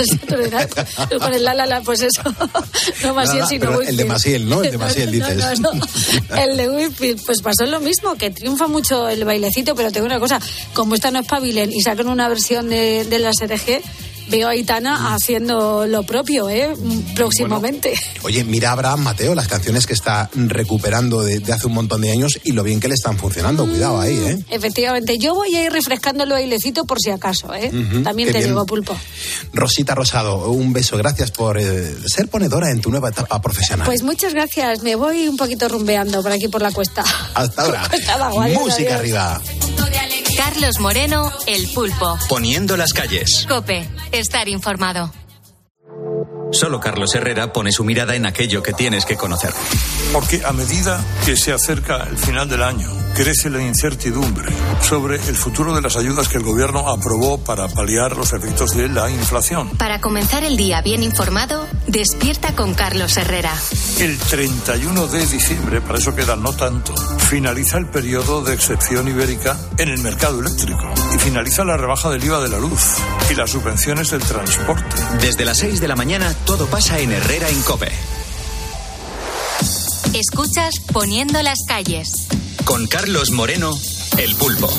Con el la, pues eso. No Maciel, sino Whitfield. El de Maciel, ¿no? El de Maciel, dices. No. El de Whitfield, pues pasó lo mismo, que triunfa mucho el bailecito, pero tengo una cosa, como esta no es pabilen y sacan una versión de la SRG, veo a Aitana haciendo lo propio, próximamente. Bueno, oye, mira a Abraham Mateo, las canciones que está recuperando de hace un montón de años y lo bien que le están funcionando. Cuidado ahí, ¿eh? Efectivamente. Yo voy a ir refrescando el bailecito por si acaso, ¿eh? También te digo, Pulpo. Rosita Rosado, un beso. Gracias por ser ponedora en tu nueva etapa profesional. Pues muchas gracias. Me voy un poquito rumbeando por aquí por la cuesta. Hasta ahora. Música arriba. Carlos Moreno, El Pulpo. Poniendo las calles. COPE. Estar informado. Solo Carlos Herrera pone su mirada en aquello que tienes que conocer. Porque a medida que se acerca el final del año, crece la incertidumbre sobre el futuro de las ayudas que el gobierno aprobó para paliar los efectos de la inflación. Para comenzar el día bien informado, despierta con Carlos Herrera. El 31 de diciembre, para eso queda no tanto, finaliza el periodo de excepción ibérica en el mercado eléctrico y finaliza la rebaja del IVA de la luz y las subvenciones del transporte. Desde las 6 de la mañana todo pasa en Herrera en COPE. Escuchas Poniendo las calles. Con Carlos Moreno, El Pulpo.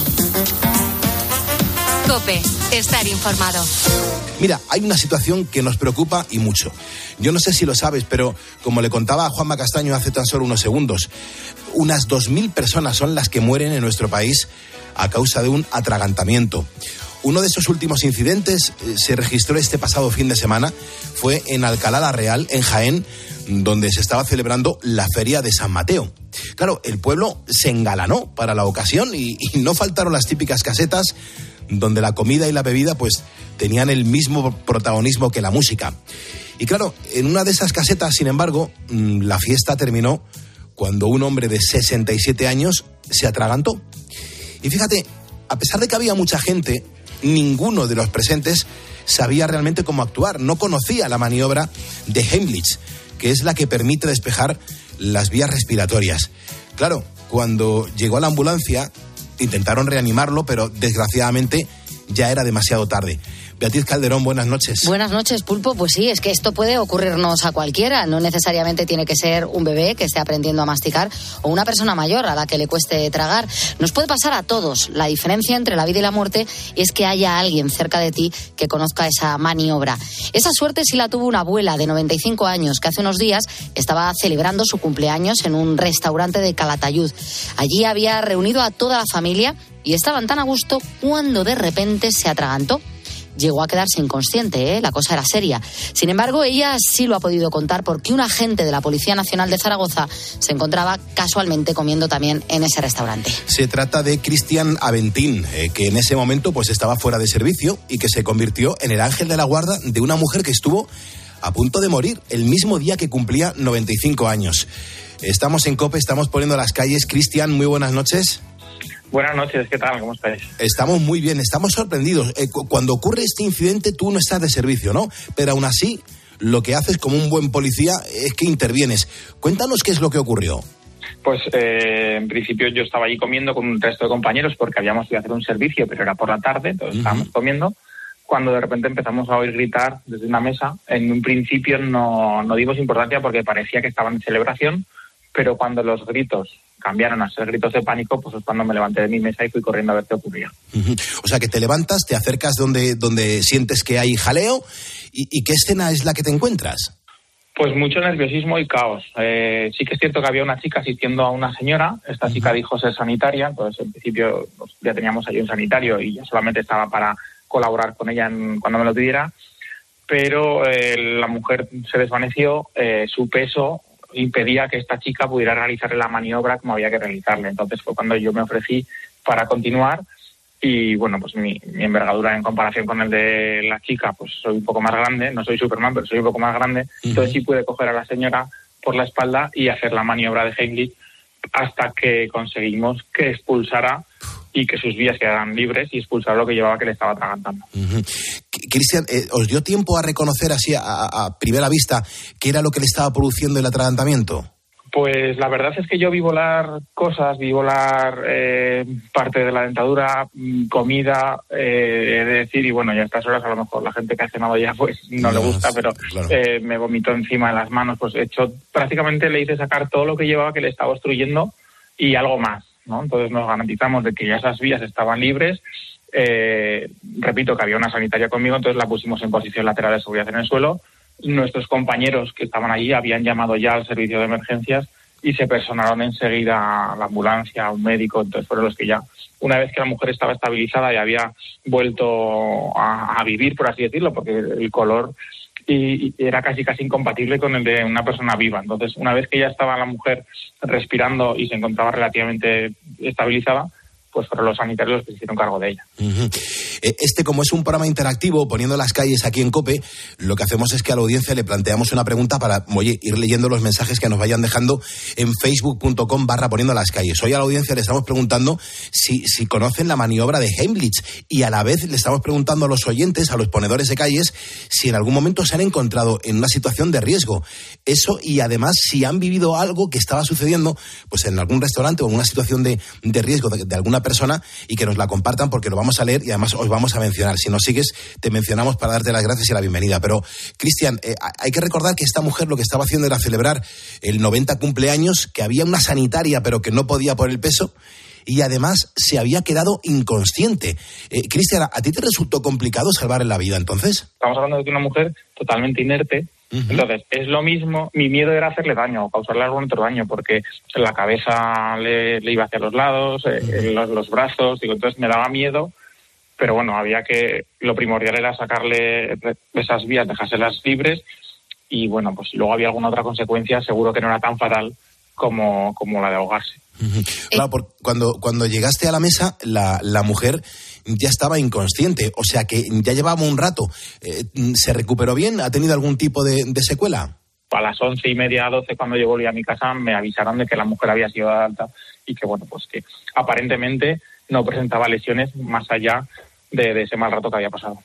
COPE. Estar informado. Mira, hay una situación que nos preocupa y mucho. Yo no sé si lo sabes, pero como le contaba a Juanma Castaño hace tan solo unos segundos, unas 2.000 personas son las que mueren en nuestro país a causa de un atragantamiento. Uno de esos últimos incidentes se registró este pasado fin de semana. Fue en Alcalá la Real, en Jaén, donde se estaba celebrando la Feria de San Mateo. Claro, el pueblo se engalanó para la ocasión y no faltaron las típicas casetas donde la comida y la bebida pues tenían el mismo protagonismo que la música. Y claro, en una de esas casetas, sin embargo, la fiesta terminó cuando un hombre de 67 años se atragantó. Y fíjate, a pesar de que había mucha gente, ninguno de los presentes sabía realmente cómo actuar. No conocía la maniobra de Heimlich, que es la que permite despejar las vías respiratorias. Claro, cuando llegó la ambulancia, intentaron reanimarlo, pero desgraciadamente ya era demasiado tarde. Beatriz Calderón, buenas noches. Buenas noches, Pulpo. Pues sí, es que esto puede ocurrirnos a cualquiera. No necesariamente tiene que ser un bebé que esté aprendiendo a masticar o una persona mayor a la que le cueste tragar. Nos puede pasar a todos. La diferencia entre la vida y la muerte es que haya alguien cerca de ti que conozca esa maniobra. Esa suerte sí la tuvo una abuela de 95 años que hace unos días estaba celebrando su cumpleaños en un restaurante de Calatayud. Allí había reunido a toda la familia y estaban tan a gusto cuando de repente se atragantó. Llegó a quedarse inconsciente, la cosa era seria. Sin embargo, ella sí lo ha podido contar porque un agente de la Policía Nacional de Zaragoza se encontraba casualmente comiendo también en ese restaurante. Se trata de Cristian Aventín, que en ese momento pues estaba fuera de servicio y que se convirtió en el ángel de la guarda de una mujer que estuvo a punto de morir el mismo día que cumplía 95 años. Estamos en COPE, estamos poniendo las calles. Cristian, muy buenas noches. Buenas noches, ¿qué tal? ¿Cómo estáis? Estamos muy bien, estamos sorprendidos. Cuando ocurre este incidente tú no estás de servicio, ¿no? Pero aún así, lo que haces como un buen policía es que intervienes. Cuéntanos qué es lo que ocurrió. Pues en principio yo estaba allí comiendo con un resto de compañeros porque habíamos ido a hacer un servicio, pero era por la tarde, entonces estábamos comiendo, cuando de repente empezamos a oír gritar desde una mesa. En un principio no dimos importancia porque parecía que estaban en celebración, pero cuando los gritos cambiaron a ser gritos de pánico, pues es cuando me levanté de mi mesa y fui corriendo a ver qué ocurría. O sea, que te levantas, te acercas donde sientes que hay jaleo, ¿y qué escena es la que te encuentras? Pues mucho nerviosismo y caos. Sí que es cierto que había una chica asistiendo a una señora. Esta chica dijo ser sanitaria, entonces en principio pues, ya teníamos ahí un sanitario y ya solamente estaba para colaborar con ella cuando me lo pidiera. Pero la mujer se desvaneció, su peso impedía que esta chica pudiera realizar la maniobra como había que realizarle. Entonces fue cuando yo me ofrecí para continuar y bueno, pues mi envergadura en comparación con el de la chica, pues soy un poco más grande, no soy Superman, pero soy un poco más grande. Entonces sí pude coger a la señora por la espalda y hacer la maniobra de Heimlich hasta que conseguimos que expulsara y que sus vías quedaran libres y expulsar lo que llevaba que le estaba atragantando. Cristian, ¿os dio tiempo a reconocer así a primera vista qué era lo que le estaba produciendo el atragantamiento? Pues la verdad es que yo vi volar cosas, parte de la dentadura, comida, he de decir, y bueno, ya a estas horas a lo mejor la gente que ha cenado ya pues no le gusta, pero claro. Me vomitó encima de las manos, pues prácticamente le hice sacar todo lo que llevaba que le estaba obstruyendo y algo más, ¿no? Entonces nos garantizamos de que ya esas vías estaban libres. Repito que había una sanitaria conmigo, entonces la pusimos en posición lateral de seguridad en el suelo. Nuestros compañeros que estaban allí habían llamado ya al servicio de emergencias y se personaron enseguida a la ambulancia, a un médico. Entonces fueron los que ya, una vez que la mujer estaba estabilizada y había vuelto a vivir, por así decirlo, porque el color y era casi incompatible con el de una persona viva. Entonces, una vez que ya estaba la mujer respirando y se encontraba relativamente estabilizada, pues fueron los sanitarios los que se hicieron cargo de ella. Como es un programa interactivo, poniendo las calles aquí en COPE, lo que hacemos es que a la audiencia le planteamos una pregunta para, ir leyendo los mensajes que nos vayan dejando en facebook.com/poniendo las calles. Hoy a la audiencia le estamos preguntando si conocen la maniobra de Heimlich y a la vez le estamos preguntando a los oyentes, a los ponedores de calles, si en algún momento se han encontrado en una situación de riesgo. Eso, y además si han vivido algo que estaba sucediendo pues en algún restaurante o en una situación de riesgo de alguna persona, y que nos la compartan porque lo vamos a leer y además os vamos a mencionar. Si nos sigues, te mencionamos para darte las gracias y la bienvenida. Pero, Cristian, hay que recordar que esta mujer lo que estaba haciendo era celebrar el 90 cumpleaños, que había una sanitaria pero que no podía por el peso y además se había quedado inconsciente. Cristian, ¿a ti te resultó complicado salvarle la vida entonces? Estamos hablando de una mujer totalmente inerte. Entonces, es lo mismo, mi miedo era hacerle daño o causarle algún otro daño, porque la cabeza le iba hacia los lados, los brazos, entonces me daba miedo, pero bueno, lo primordial era sacarle esas vías, dejárselas libres, y bueno, pues luego había alguna otra consecuencia, seguro que no era tan fatal como la de ahogarse. Claro, cuando llegaste a la mesa, la mujer ya estaba inconsciente, o sea que ya llevaba un rato. ¿Se recuperó bien? ¿Ha tenido algún tipo de secuela? A las 11:30, 12, cuando yo volví a mi casa, me avisaron de que la mujer había sido de alta y que, bueno, pues que aparentemente no presentaba lesiones más allá de ese mal rato que había pasado.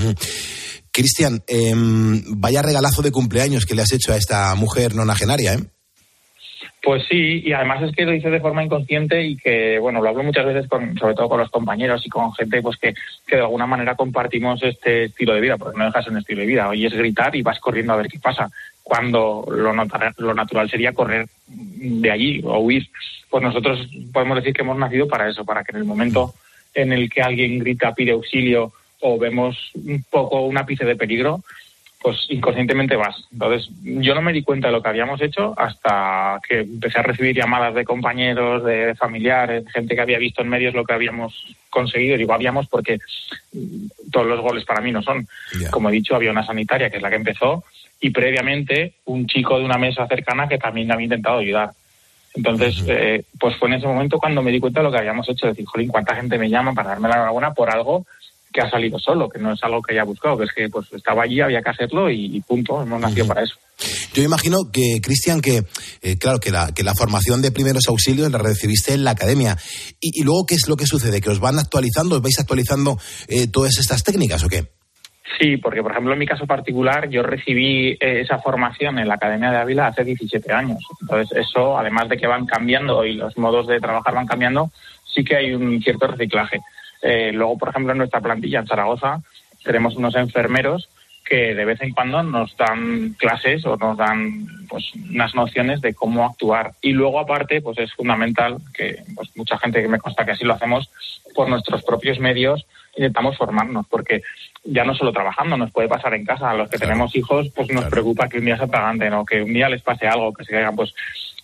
Cristian, vaya regalazo de cumpleaños que le has hecho a esta mujer nonagenaria, ¿eh? Pues sí, y además es que lo hice de forma inconsciente y que, bueno, lo hablo muchas veces sobre todo con los compañeros y con gente pues que de alguna manera compartimos este estilo de vida, porque no dejas un estilo de vida. Hoy es gritar y vas corriendo a ver qué pasa, cuando lo natural sería correr de allí o huir. Pues nosotros podemos decir que hemos nacido para eso, para que en el momento en el que alguien grita, pide auxilio o vemos un poco un ápice de peligro, pues inconscientemente vas. Entonces, yo no me di cuenta de lo que habíamos hecho hasta que empecé a recibir llamadas de compañeros, de familiares, gente que había visto en medios lo que habíamos conseguido. Digo habíamos porque todos los goles para mí no son. Yeah. Como he dicho, había una sanitaria que es la que empezó y previamente un chico de una mesa cercana que también había intentado ayudar. Entonces, pues fue en ese momento cuando me di cuenta de lo que habíamos hecho. Decir, jolín, cuánta gente me llama para darme la enhorabuena por algo que ha salido solo, que no es algo que haya buscado, que es que pues estaba allí, había que hacerlo y punto, hemos nacido para eso. Yo imagino que, Cristian, claro, que la formación de primeros auxilios la recibiste en la academia. ¿Y luego qué es lo que sucede? ¿Que os van actualizando, os vais actualizando todas estas técnicas o qué? Sí, porque por ejemplo en mi caso particular yo recibí esa formación en la Academia de Ávila hace 17 años. Entonces eso, además de que van cambiando y los modos de trabajar van cambiando, sí que hay un cierto reciclaje. Luego, por ejemplo, en nuestra plantilla en Zaragoza tenemos unos enfermeros que de vez en cuando nos dan clases o nos dan pues unas nociones de cómo actuar. Y luego, aparte, pues es fundamental que pues mucha gente que me consta que así lo hacemos por nuestros propios medios, intentamos formarnos, porque ya no solo trabajando, nos puede pasar en casa. A los que tenemos hijos, pues nos preocupa que un día se atraganten o que un día les pase algo, que se caigan, pues...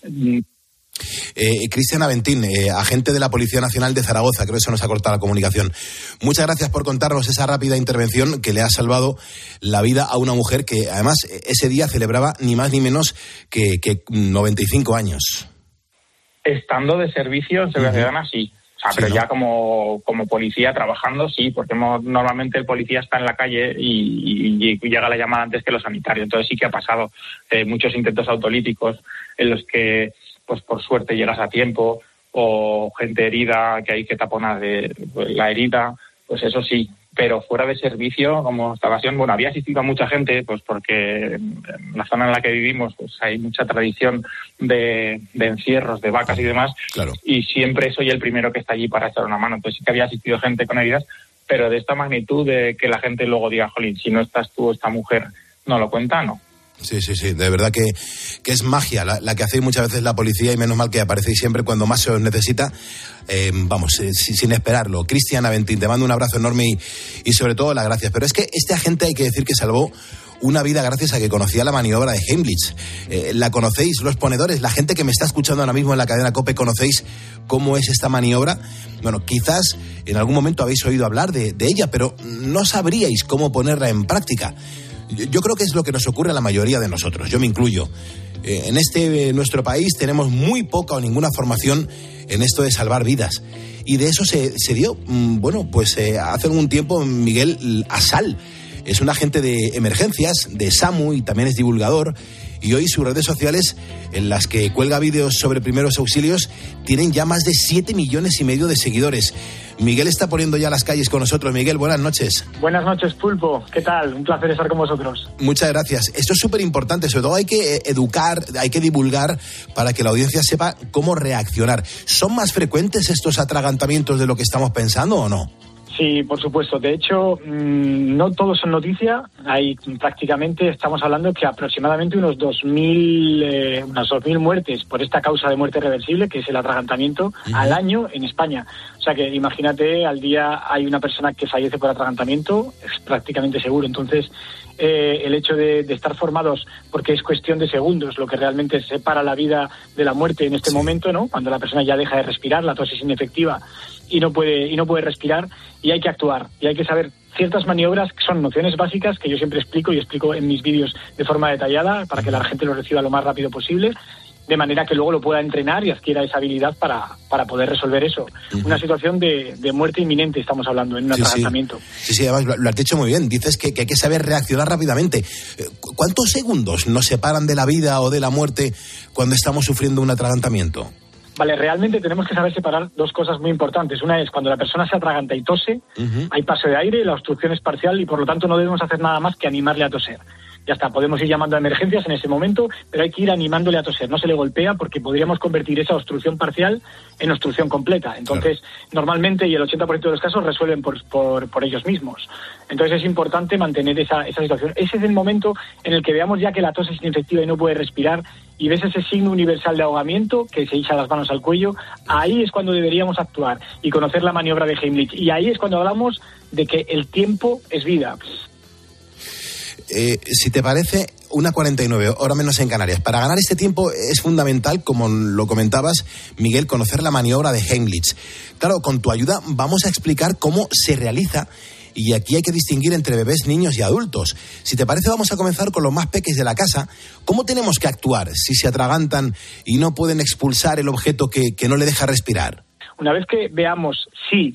Cristian Aventín, agente de la Policía Nacional de Zaragoza, creo que se nos ha cortado la comunicación. Muchas gracias por contarnos esa rápida intervención que le ha salvado la vida a una mujer que además ese día celebraba ni más ni menos que 95 años. Estando de servicio en Seguridad Ciudadana, sí. O sea, pero ¿no? Ya como policía trabajando, sí, porque normalmente el policía está en la calle y llega la llamada antes que los sanitarios. Entonces sí que ha pasado muchos intentos autolíticos en los que pues por suerte llegas a tiempo, o gente herida que hay que taponar la herida, pues eso sí. Pero fuera de servicio, como instalación, bueno, había asistido a mucha gente, pues porque en la zona en la que vivimos pues hay mucha tradición de encierros, de vacas y demás, claro. Y siempre soy el primero que está allí para echar una mano. Entonces sí que había asistido gente con heridas, pero de esta magnitud de que la gente luego diga, jolín, si no estás tú, esta mujer no lo cuenta, no. Sí, de verdad que es magia la que hacéis muchas veces la policía, y menos mal que aparecéis siempre cuando más se os necesita, sin esperarlo. Cristian Aventín, te mando un abrazo enorme y sobre todo las gracias. Pero es que este agente hay que decir que salvó una vida gracias a que conocía la maniobra de Heimlich. ¿La conocéis, los ponedores? La gente que me está escuchando ahora mismo en la cadena COPE, ¿conocéis cómo es esta maniobra? Bueno, quizás en algún momento habéis oído hablar de ella, pero no sabríais cómo ponerla en práctica. Yo creo que es lo que nos ocurre a la mayoría de nosotros, yo me incluyo. En nuestro país tenemos muy poca o ninguna formación en esto de salvar vidas. Y de eso se dio, hace algún tiempo Miguel Asal. Es un agente de emergencias, de SAMU, y también es divulgador. Y hoy sus redes sociales, en las que cuelga vídeos sobre primeros auxilios, tienen ya más de 7,5 millones de seguidores. Miguel está poniendo ya las calles con nosotros. Miguel, buenas noches. Buenas noches, Pulpo. ¿Qué tal? Un placer estar con vosotros. Muchas gracias. Esto es súper importante. Sobre todo hay que educar, hay que divulgar para que la audiencia sepa cómo reaccionar. ¿Son más frecuentes estos atragantamientos de lo que estamos pensando o no? Sí, por supuesto. De hecho, no todos son noticia. Hay prácticamente, estamos hablando que aproximadamente unas 2.000 muertes por esta causa de muerte reversible, que es el atragantamiento, al año en España. O sea que imagínate, al día hay una persona que fallece por atragantamiento, es prácticamente seguro. Entonces, el hecho de estar formados, porque es cuestión de segundos lo que realmente separa la vida de la muerte en este momento, ¿no? Cuando la persona ya deja de respirar, la tos es inefectiva y no puede respirar, y hay que actuar, y hay que saber ciertas maniobras que son nociones básicas que yo siempre explico en mis vídeos de forma detallada para que la gente lo reciba lo más rápido posible, de manera que luego lo pueda entrenar y adquiera esa habilidad para poder resolver eso. Una situación de muerte inminente estamos hablando en un atragantamiento. Sí, además lo has dicho muy bien. Dices que hay que saber reaccionar rápidamente. ¿Cuántos segundos nos separan de la vida o de la muerte cuando estamos sufriendo un atragantamiento? Vale, realmente tenemos que saber separar dos cosas muy importantes. Una es cuando la persona se atraganta y tose, hay paso de aire, la obstrucción es parcial y por lo tanto no debemos hacer nada más que animarle a toser. ya está, podemos ir llamando a emergencias en ese momento, pero hay que ir animándole a toser, no se le golpea porque podríamos convertir esa obstrucción parcial en obstrucción completa. Entonces, normalmente, y el 80% de los casos resuelven por ellos mismos. Entonces es importante mantener esa situación. Ese es el momento en el que veamos ya que la tos es inefectiva y no puede respirar, y ves ese signo universal de ahogamiento, que se echa las manos al cuello. Ahí es cuando deberíamos actuar y conocer la maniobra de Heimlich. Y ahí es cuando hablamos de que el tiempo es vida. Si te parece, 1:49, hora menos en Canarias. Para ganar este tiempo es fundamental, como lo comentabas, Miguel, conocer la maniobra de Heimlich. Claro, con tu ayuda vamos a explicar cómo se realiza, y aquí hay que distinguir entre bebés, niños y adultos. Si te parece, vamos a comenzar con los más pequeños de la casa. ¿Cómo tenemos que actuar si se atragantan y no pueden expulsar el objeto que no le deja respirar? Una vez que veamos si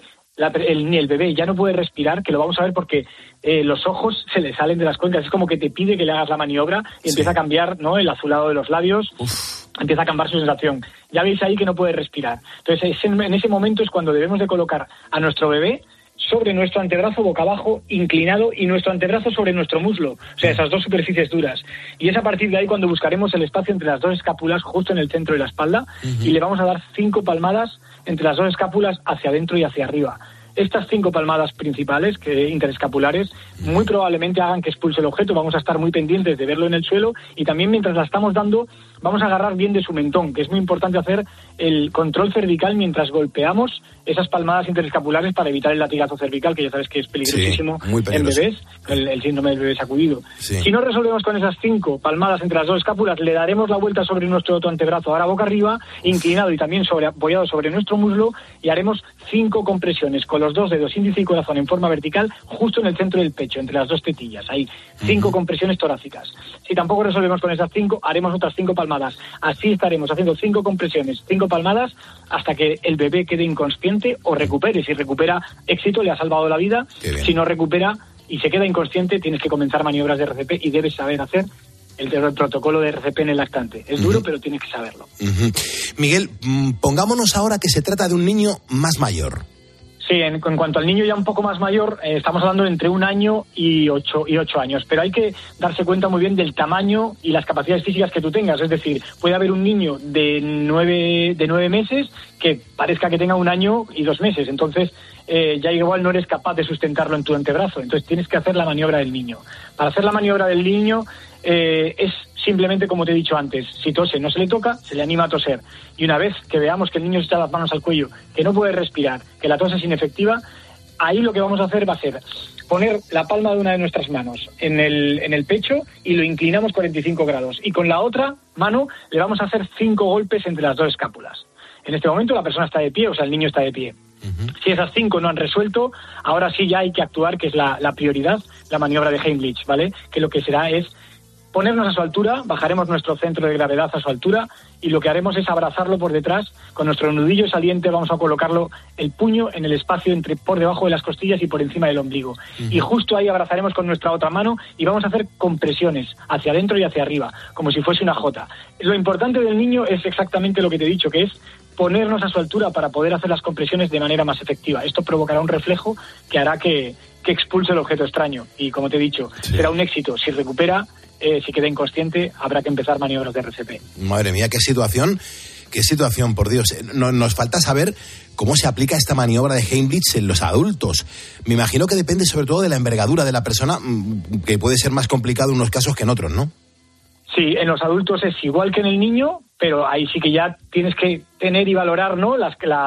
el bebé ya no puede respirar, que lo vamos a ver porque los ojos se le salen de las cuencas, es como que te pide que le hagas la maniobra y empieza a cambiar, ¿no?, el azulado de los labios. Empieza a cambiar su sensación. Ya veis ahí que no puede respirar. Entonces, en ese momento es cuando debemos de colocar a nuestro bebé sobre nuestro antebrazo boca abajo, inclinado, y nuestro antebrazo sobre nuestro muslo, o sea, esas dos superficies duras. Y es a partir de ahí cuando buscaremos el espacio entre las dos escápulas, justo en el centro de la espalda, y le vamos a dar 5 palmadas entre las dos escápulas hacia adentro y hacia arriba. Estas 5 palmadas principales, interescapulares, muy probablemente hagan que expulse el objeto. Vamos a estar muy pendientes de verlo en el suelo, y también mientras la estamos dando vamos a agarrar bien de su mentón, que es muy importante hacer el control cervical mientras golpeamos esas palmadas interescapulares para evitar el latigazo cervical, que ya sabes que es peligrosísimo en bebés, el síndrome del bebé sacudido. Sí. Si no resolvemos con esas 5 palmadas entre las dos escápulas, le daremos la vuelta sobre nuestro otro antebrazo, ahora boca arriba, inclinado y también apoyado sobre nuestro muslo, y haremos 5 compresiones con los 2 dedos índice y corazón en forma vertical, justo en el centro del pecho, entre las 2 tetillas. Ahí, 5 compresiones torácicas. Si tampoco resolvemos con esas 5, haremos otras 5 palmadas. Así estaremos haciendo 5 compresiones, 5 palmadas, hasta que el bebé quede inconsciente o recupere. Si recupera, éxito, le ha salvado la vida. Si no recupera y se queda inconsciente, tienes que comenzar maniobras de RCP y debes saber hacer el protocolo de RCP en el lactante. Es duro, pero tienes que saberlo. Miguel, pongámonos ahora que se trata de un niño más mayor. Sí, en cuanto al niño ya un poco más mayor, estamos hablando de entre 1 año y 8 años, pero hay que darse cuenta muy bien del tamaño y las capacidades físicas que tú tengas. Es decir, puede haber un niño de 9 meses que parezca que tenga 1 año y 2 meses, entonces ya igual no eres capaz de sustentarlo en tu antebrazo, entonces tienes que hacer la maniobra del niño. Para hacer la maniobra del niño es simplemente como te he dicho antes, si tose no se le toca, se le anima a toser. Y una vez que veamos que el niño se echa las manos al cuello, que no puede respirar, que la tos es inefectiva, ahí lo que vamos a hacer va a ser poner la palma de una de nuestras manos en el pecho y lo inclinamos 45 grados. Y con la otra mano le vamos a hacer 5 golpes entre las 2 escápulas. En este momento la persona está de pie, o sea, el niño está de pie. Si esas 5 no han resuelto, ahora sí ya hay que actuar, que es la prioridad, la maniobra de Heimlich, ¿vale? Que lo que será es ponernos a su altura, bajaremos nuestro centro de gravedad a su altura y lo que haremos es abrazarlo por detrás. Con nuestro nudillo saliente vamos a colocarlo el puño en el espacio por debajo de las costillas y por encima del ombligo. Y justo ahí abrazaremos con nuestra otra mano y vamos a hacer compresiones hacia adentro y hacia arriba, como si fuese una jota. Lo importante del niño es exactamente lo que te he dicho, que es ponernos a su altura para poder hacer las compresiones de manera más efectiva. Esto provocará un reflejo que hará que expulse el objeto extraño y, como te he dicho, será un éxito. Si recupera, si queda inconsciente, habrá que empezar maniobras de RCP. Madre mía, qué situación, por Dios. Nos falta saber cómo se aplica esta maniobra de Heimlich en los adultos. Me imagino que depende sobre todo de la envergadura de la persona, que puede ser más complicado en unos casos que en otros, ¿no? Sí, en los adultos es igual que en el niño, pero ahí sí que ya tienes que tener y valorar, ¿no?,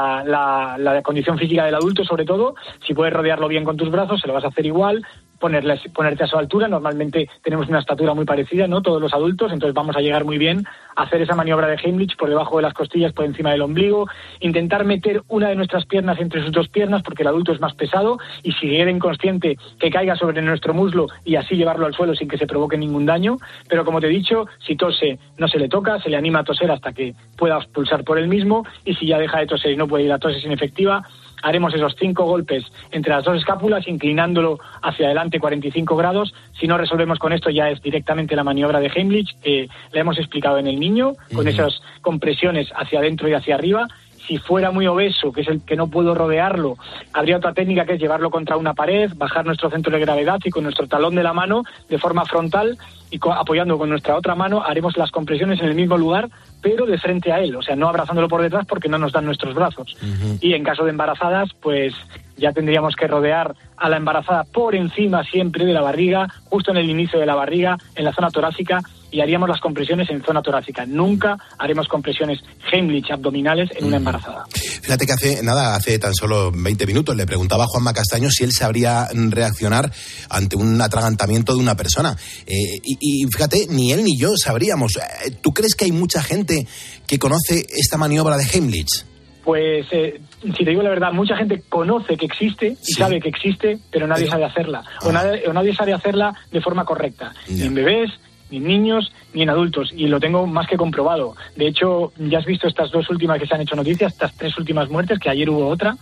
la condición física del adulto, sobre todo. Si puedes rodearlo bien con tus brazos, se lo vas a hacer igual. Ponerte a su altura. Normalmente tenemos una estatura muy parecida, ¿no?, todos los adultos, entonces vamos a llegar muy bien a hacer esa maniobra de Heimlich por debajo de las costillas, por encima del ombligo, intentar meter una de nuestras piernas entre sus 2 piernas porque el adulto es más pesado, y si queda inconsciente, que caiga sobre nuestro muslo y así llevarlo al suelo sin que se provoque ningún daño. Pero como te he dicho, si tose no se le toca, se le anima a toser hasta que pueda expulsar por él mismo, y si ya deja de toser y no puede ir a toser, es inefectiva, haremos esos 5 golpes entre las 2 escápulas, inclinándolo hacia adelante 45 grados. Si no resolvemos con esto, ya es directamente la maniobra de Heimlich, que le hemos explicado en el niño, con esas compresiones hacia adentro y hacia arriba. Si fuera muy obeso, que es el que no puedo rodearlo, habría otra técnica que es llevarlo contra una pared, bajar nuestro centro de gravedad y con nuestro talón de la mano de forma frontal y apoyando con nuestra otra mano haremos las compresiones en el mismo lugar, pero de frente a él, o sea, no abrazándolo por detrás porque no nos dan nuestros brazos. Y en caso de embarazadas, pues ya tendríamos que rodear a la embarazada por encima siempre de la barriga, justo en el inicio de la barriga, en la zona torácica, y haríamos las compresiones en zona torácica. Nunca haremos compresiones Heimlich abdominales en una embarazada. Fíjate que hace tan solo 20 minutos le preguntaba a Juanma Castaño si él sabría reaccionar ante un atragantamiento de una persona. Y fíjate, ni él ni yo sabríamos. ¿Tú crees que hay mucha gente que conoce esta maniobra de Heimlich? Pues, si te digo la verdad, mucha gente conoce que existe y sabe que existe, pero nadie sabe hacerla. O nadie sabe hacerla de forma correcta. Ni en bebés, ni en niños, ni en adultos. Y lo tengo más que comprobado. De hecho, ya has visto estas dos últimas que se han hecho noticias, estas 3 últimas muertes, que ayer hubo otra,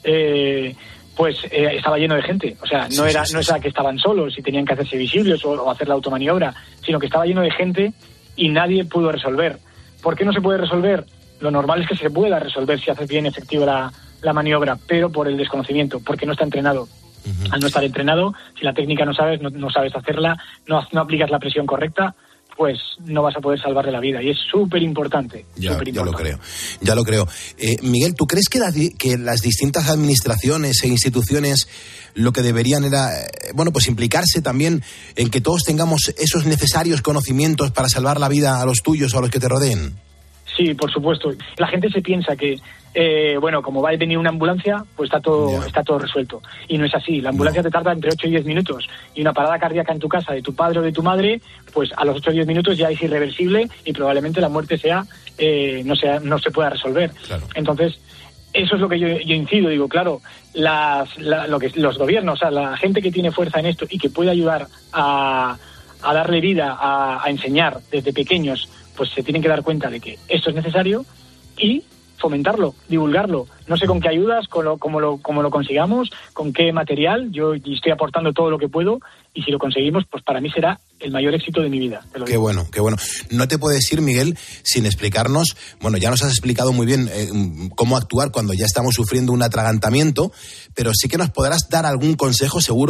estaba lleno de gente. O sea, no era que estaban solos y tenían que hacerse visibles o hacer la automaniobra, sino que estaba lleno de gente y nadie pudo resolver. ¿Por qué no se puede resolver? Lo normal es que se pueda resolver si haces bien efectiva la maniobra, pero por el desconocimiento, porque no está entrenado. Al no estar entrenado, si la técnica no sabes hacerla, no aplicas la presión correcta, pues no vas a poder salvarle la vida. Y es súper importante. Ya lo creo. Miguel, ¿tú crees que las distintas administraciones e instituciones lo que deberían era, pues implicarse también en que todos tengamos esos necesarios conocimientos para salvar la vida a los tuyos o a los que te rodeen? Sí, por supuesto. La gente se piensa que, como va a venir una ambulancia, pues está todo resuelto. Y no es así. La ambulancia te tarda entre 8 y 10 minutos. Y una parada cardíaca en tu casa de tu padre o de tu madre, pues a los 8 o 10 minutos ya es irreversible y probablemente la muerte no se pueda resolver. Claro. Entonces, eso es lo que yo incido. Digo, claro, los gobiernos, o sea, la gente que tiene fuerza en esto y que puede ayudar a darle vida, a enseñar desde pequeños, pues se tienen que dar cuenta de que esto es necesario y fomentarlo, divulgarlo. No sé con qué ayudas, cómo lo consigamos, con qué material. Yo estoy aportando todo lo que puedo y si lo conseguimos, pues para mí será el mayor éxito de mi vida. Qué bueno. No te puedes ir, Miguel, sin explicarnos. Bueno, ya nos has explicado muy bien cómo actuar cuando ya estamos sufriendo un atragantamiento, pero sí que nos podrás dar algún consejo, seguro,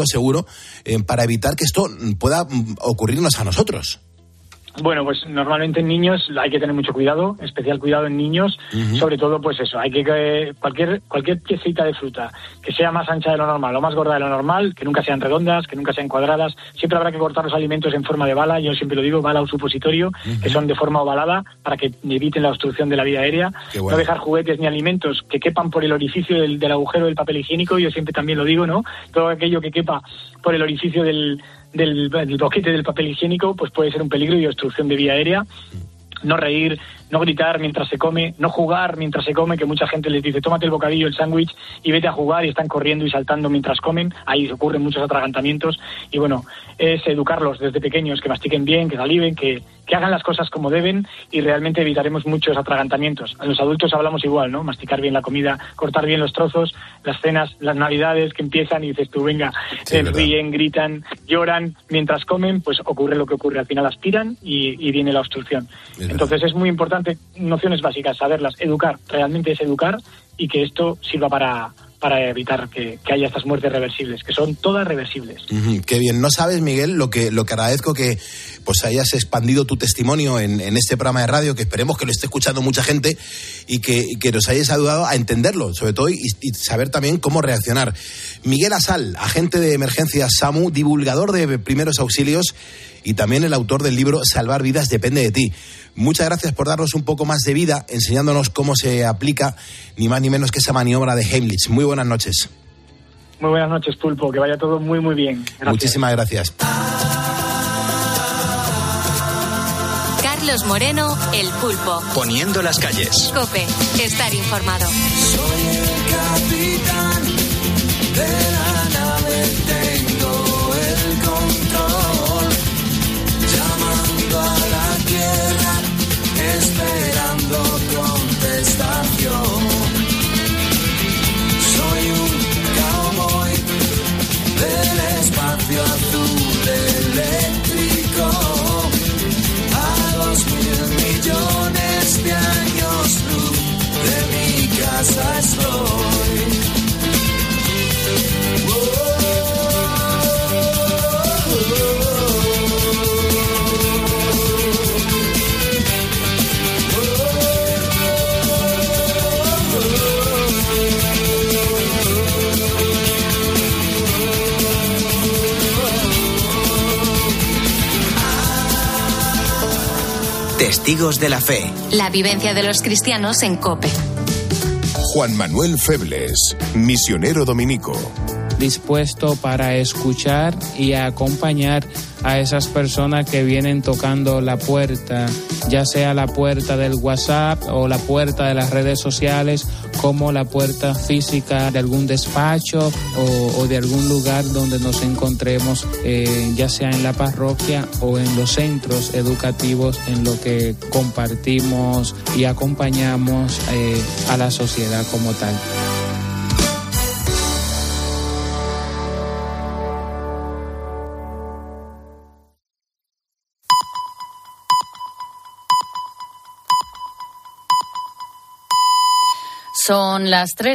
para evitar que esto pueda ocurrirnos a nosotros. Bueno, pues normalmente en niños hay que tener mucho cuidado, especial cuidado en niños, sobre todo pues eso, hay que cualquier piecita de fruta que sea más ancha de lo normal o más gorda de lo normal, que nunca sean redondas, que nunca sean cuadradas, siempre habrá que cortar los alimentos en forma de bala, yo siempre lo digo, bala o supositorio, que son de forma ovalada para que eviten la obstrucción de la vía aérea, no dejar juguetes ni alimentos que quepan por el orificio del agujero del papel higiénico, yo siempre también lo digo, ¿no? Todo aquello que quepa por el orificio del boquete del papel higiénico, pues puede ser un peligro y obstrucción de vía aérea. No reír, no gritar mientras se come, no jugar mientras se come, que mucha gente les dice tómate el bocadillo, el sándwich y vete a jugar, y están corriendo y saltando mientras comen. Ahí ocurren muchos atragantamientos y bueno, es educarlos desde pequeños, que mastiquen bien, que saliven, que hagan las cosas como deben y realmente evitaremos muchos atragantamientos. A los adultos hablamos igual, ¿no? Masticar bien la comida, cortar bien los trozos, las cenas, las navidades que empiezan y dices tú, venga, ríen, gritan, lloran mientras comen, pues ocurre lo que ocurre, al final aspiran y viene la obstrucción. Entonces es muy importante, nociones básicas, saberlas, educar, realmente es educar y que esto sirva para evitar que haya estas muertes reversibles, que son todas reversibles. Qué bien. No sabes, Miguel, lo que agradezco que pues hayas expandido tu testimonio en este programa de radio, que esperemos que lo esté escuchando mucha gente y que nos hayas ayudado a entenderlo, sobre todo, y saber también cómo reaccionar. Miguel Asal, agente de emergencias SAMU, divulgador de primeros auxilios y también el autor del libro Salvar vidas depende de ti. Muchas gracias por darnos un poco más de vida, enseñándonos cómo se aplica ni más ni menos que esa maniobra de Heimlich. Muy buenas noches. Muy buenas noches, Pulpo, que vaya todo muy, muy bien. Gracias. Muchísimas gracias. Carlos Moreno, El Pulpo. Poniendo las calles. COPE, estar informado. Soy el capitán de la nave, tengo el control, llamando a la tierra, esperando contestación. Soy un cowboy del espacio azul eléctrico, a 2.000 millones de años luz de mi casa. Testigos de la Fe. La vivencia de los cristianos en COPE. Juan Manuel Febles, misionero dominico. Dispuesto para escuchar y acompañar a esas personas que vienen tocando la puerta, ya sea la puerta del WhatsApp o la puerta de las redes sociales, como la puerta física de algún despacho o de algún lugar donde nos encontremos, ya sea en la parroquia o en los centros educativos, en lo que compartimos y acompañamos a la sociedad como tal. Son las 3.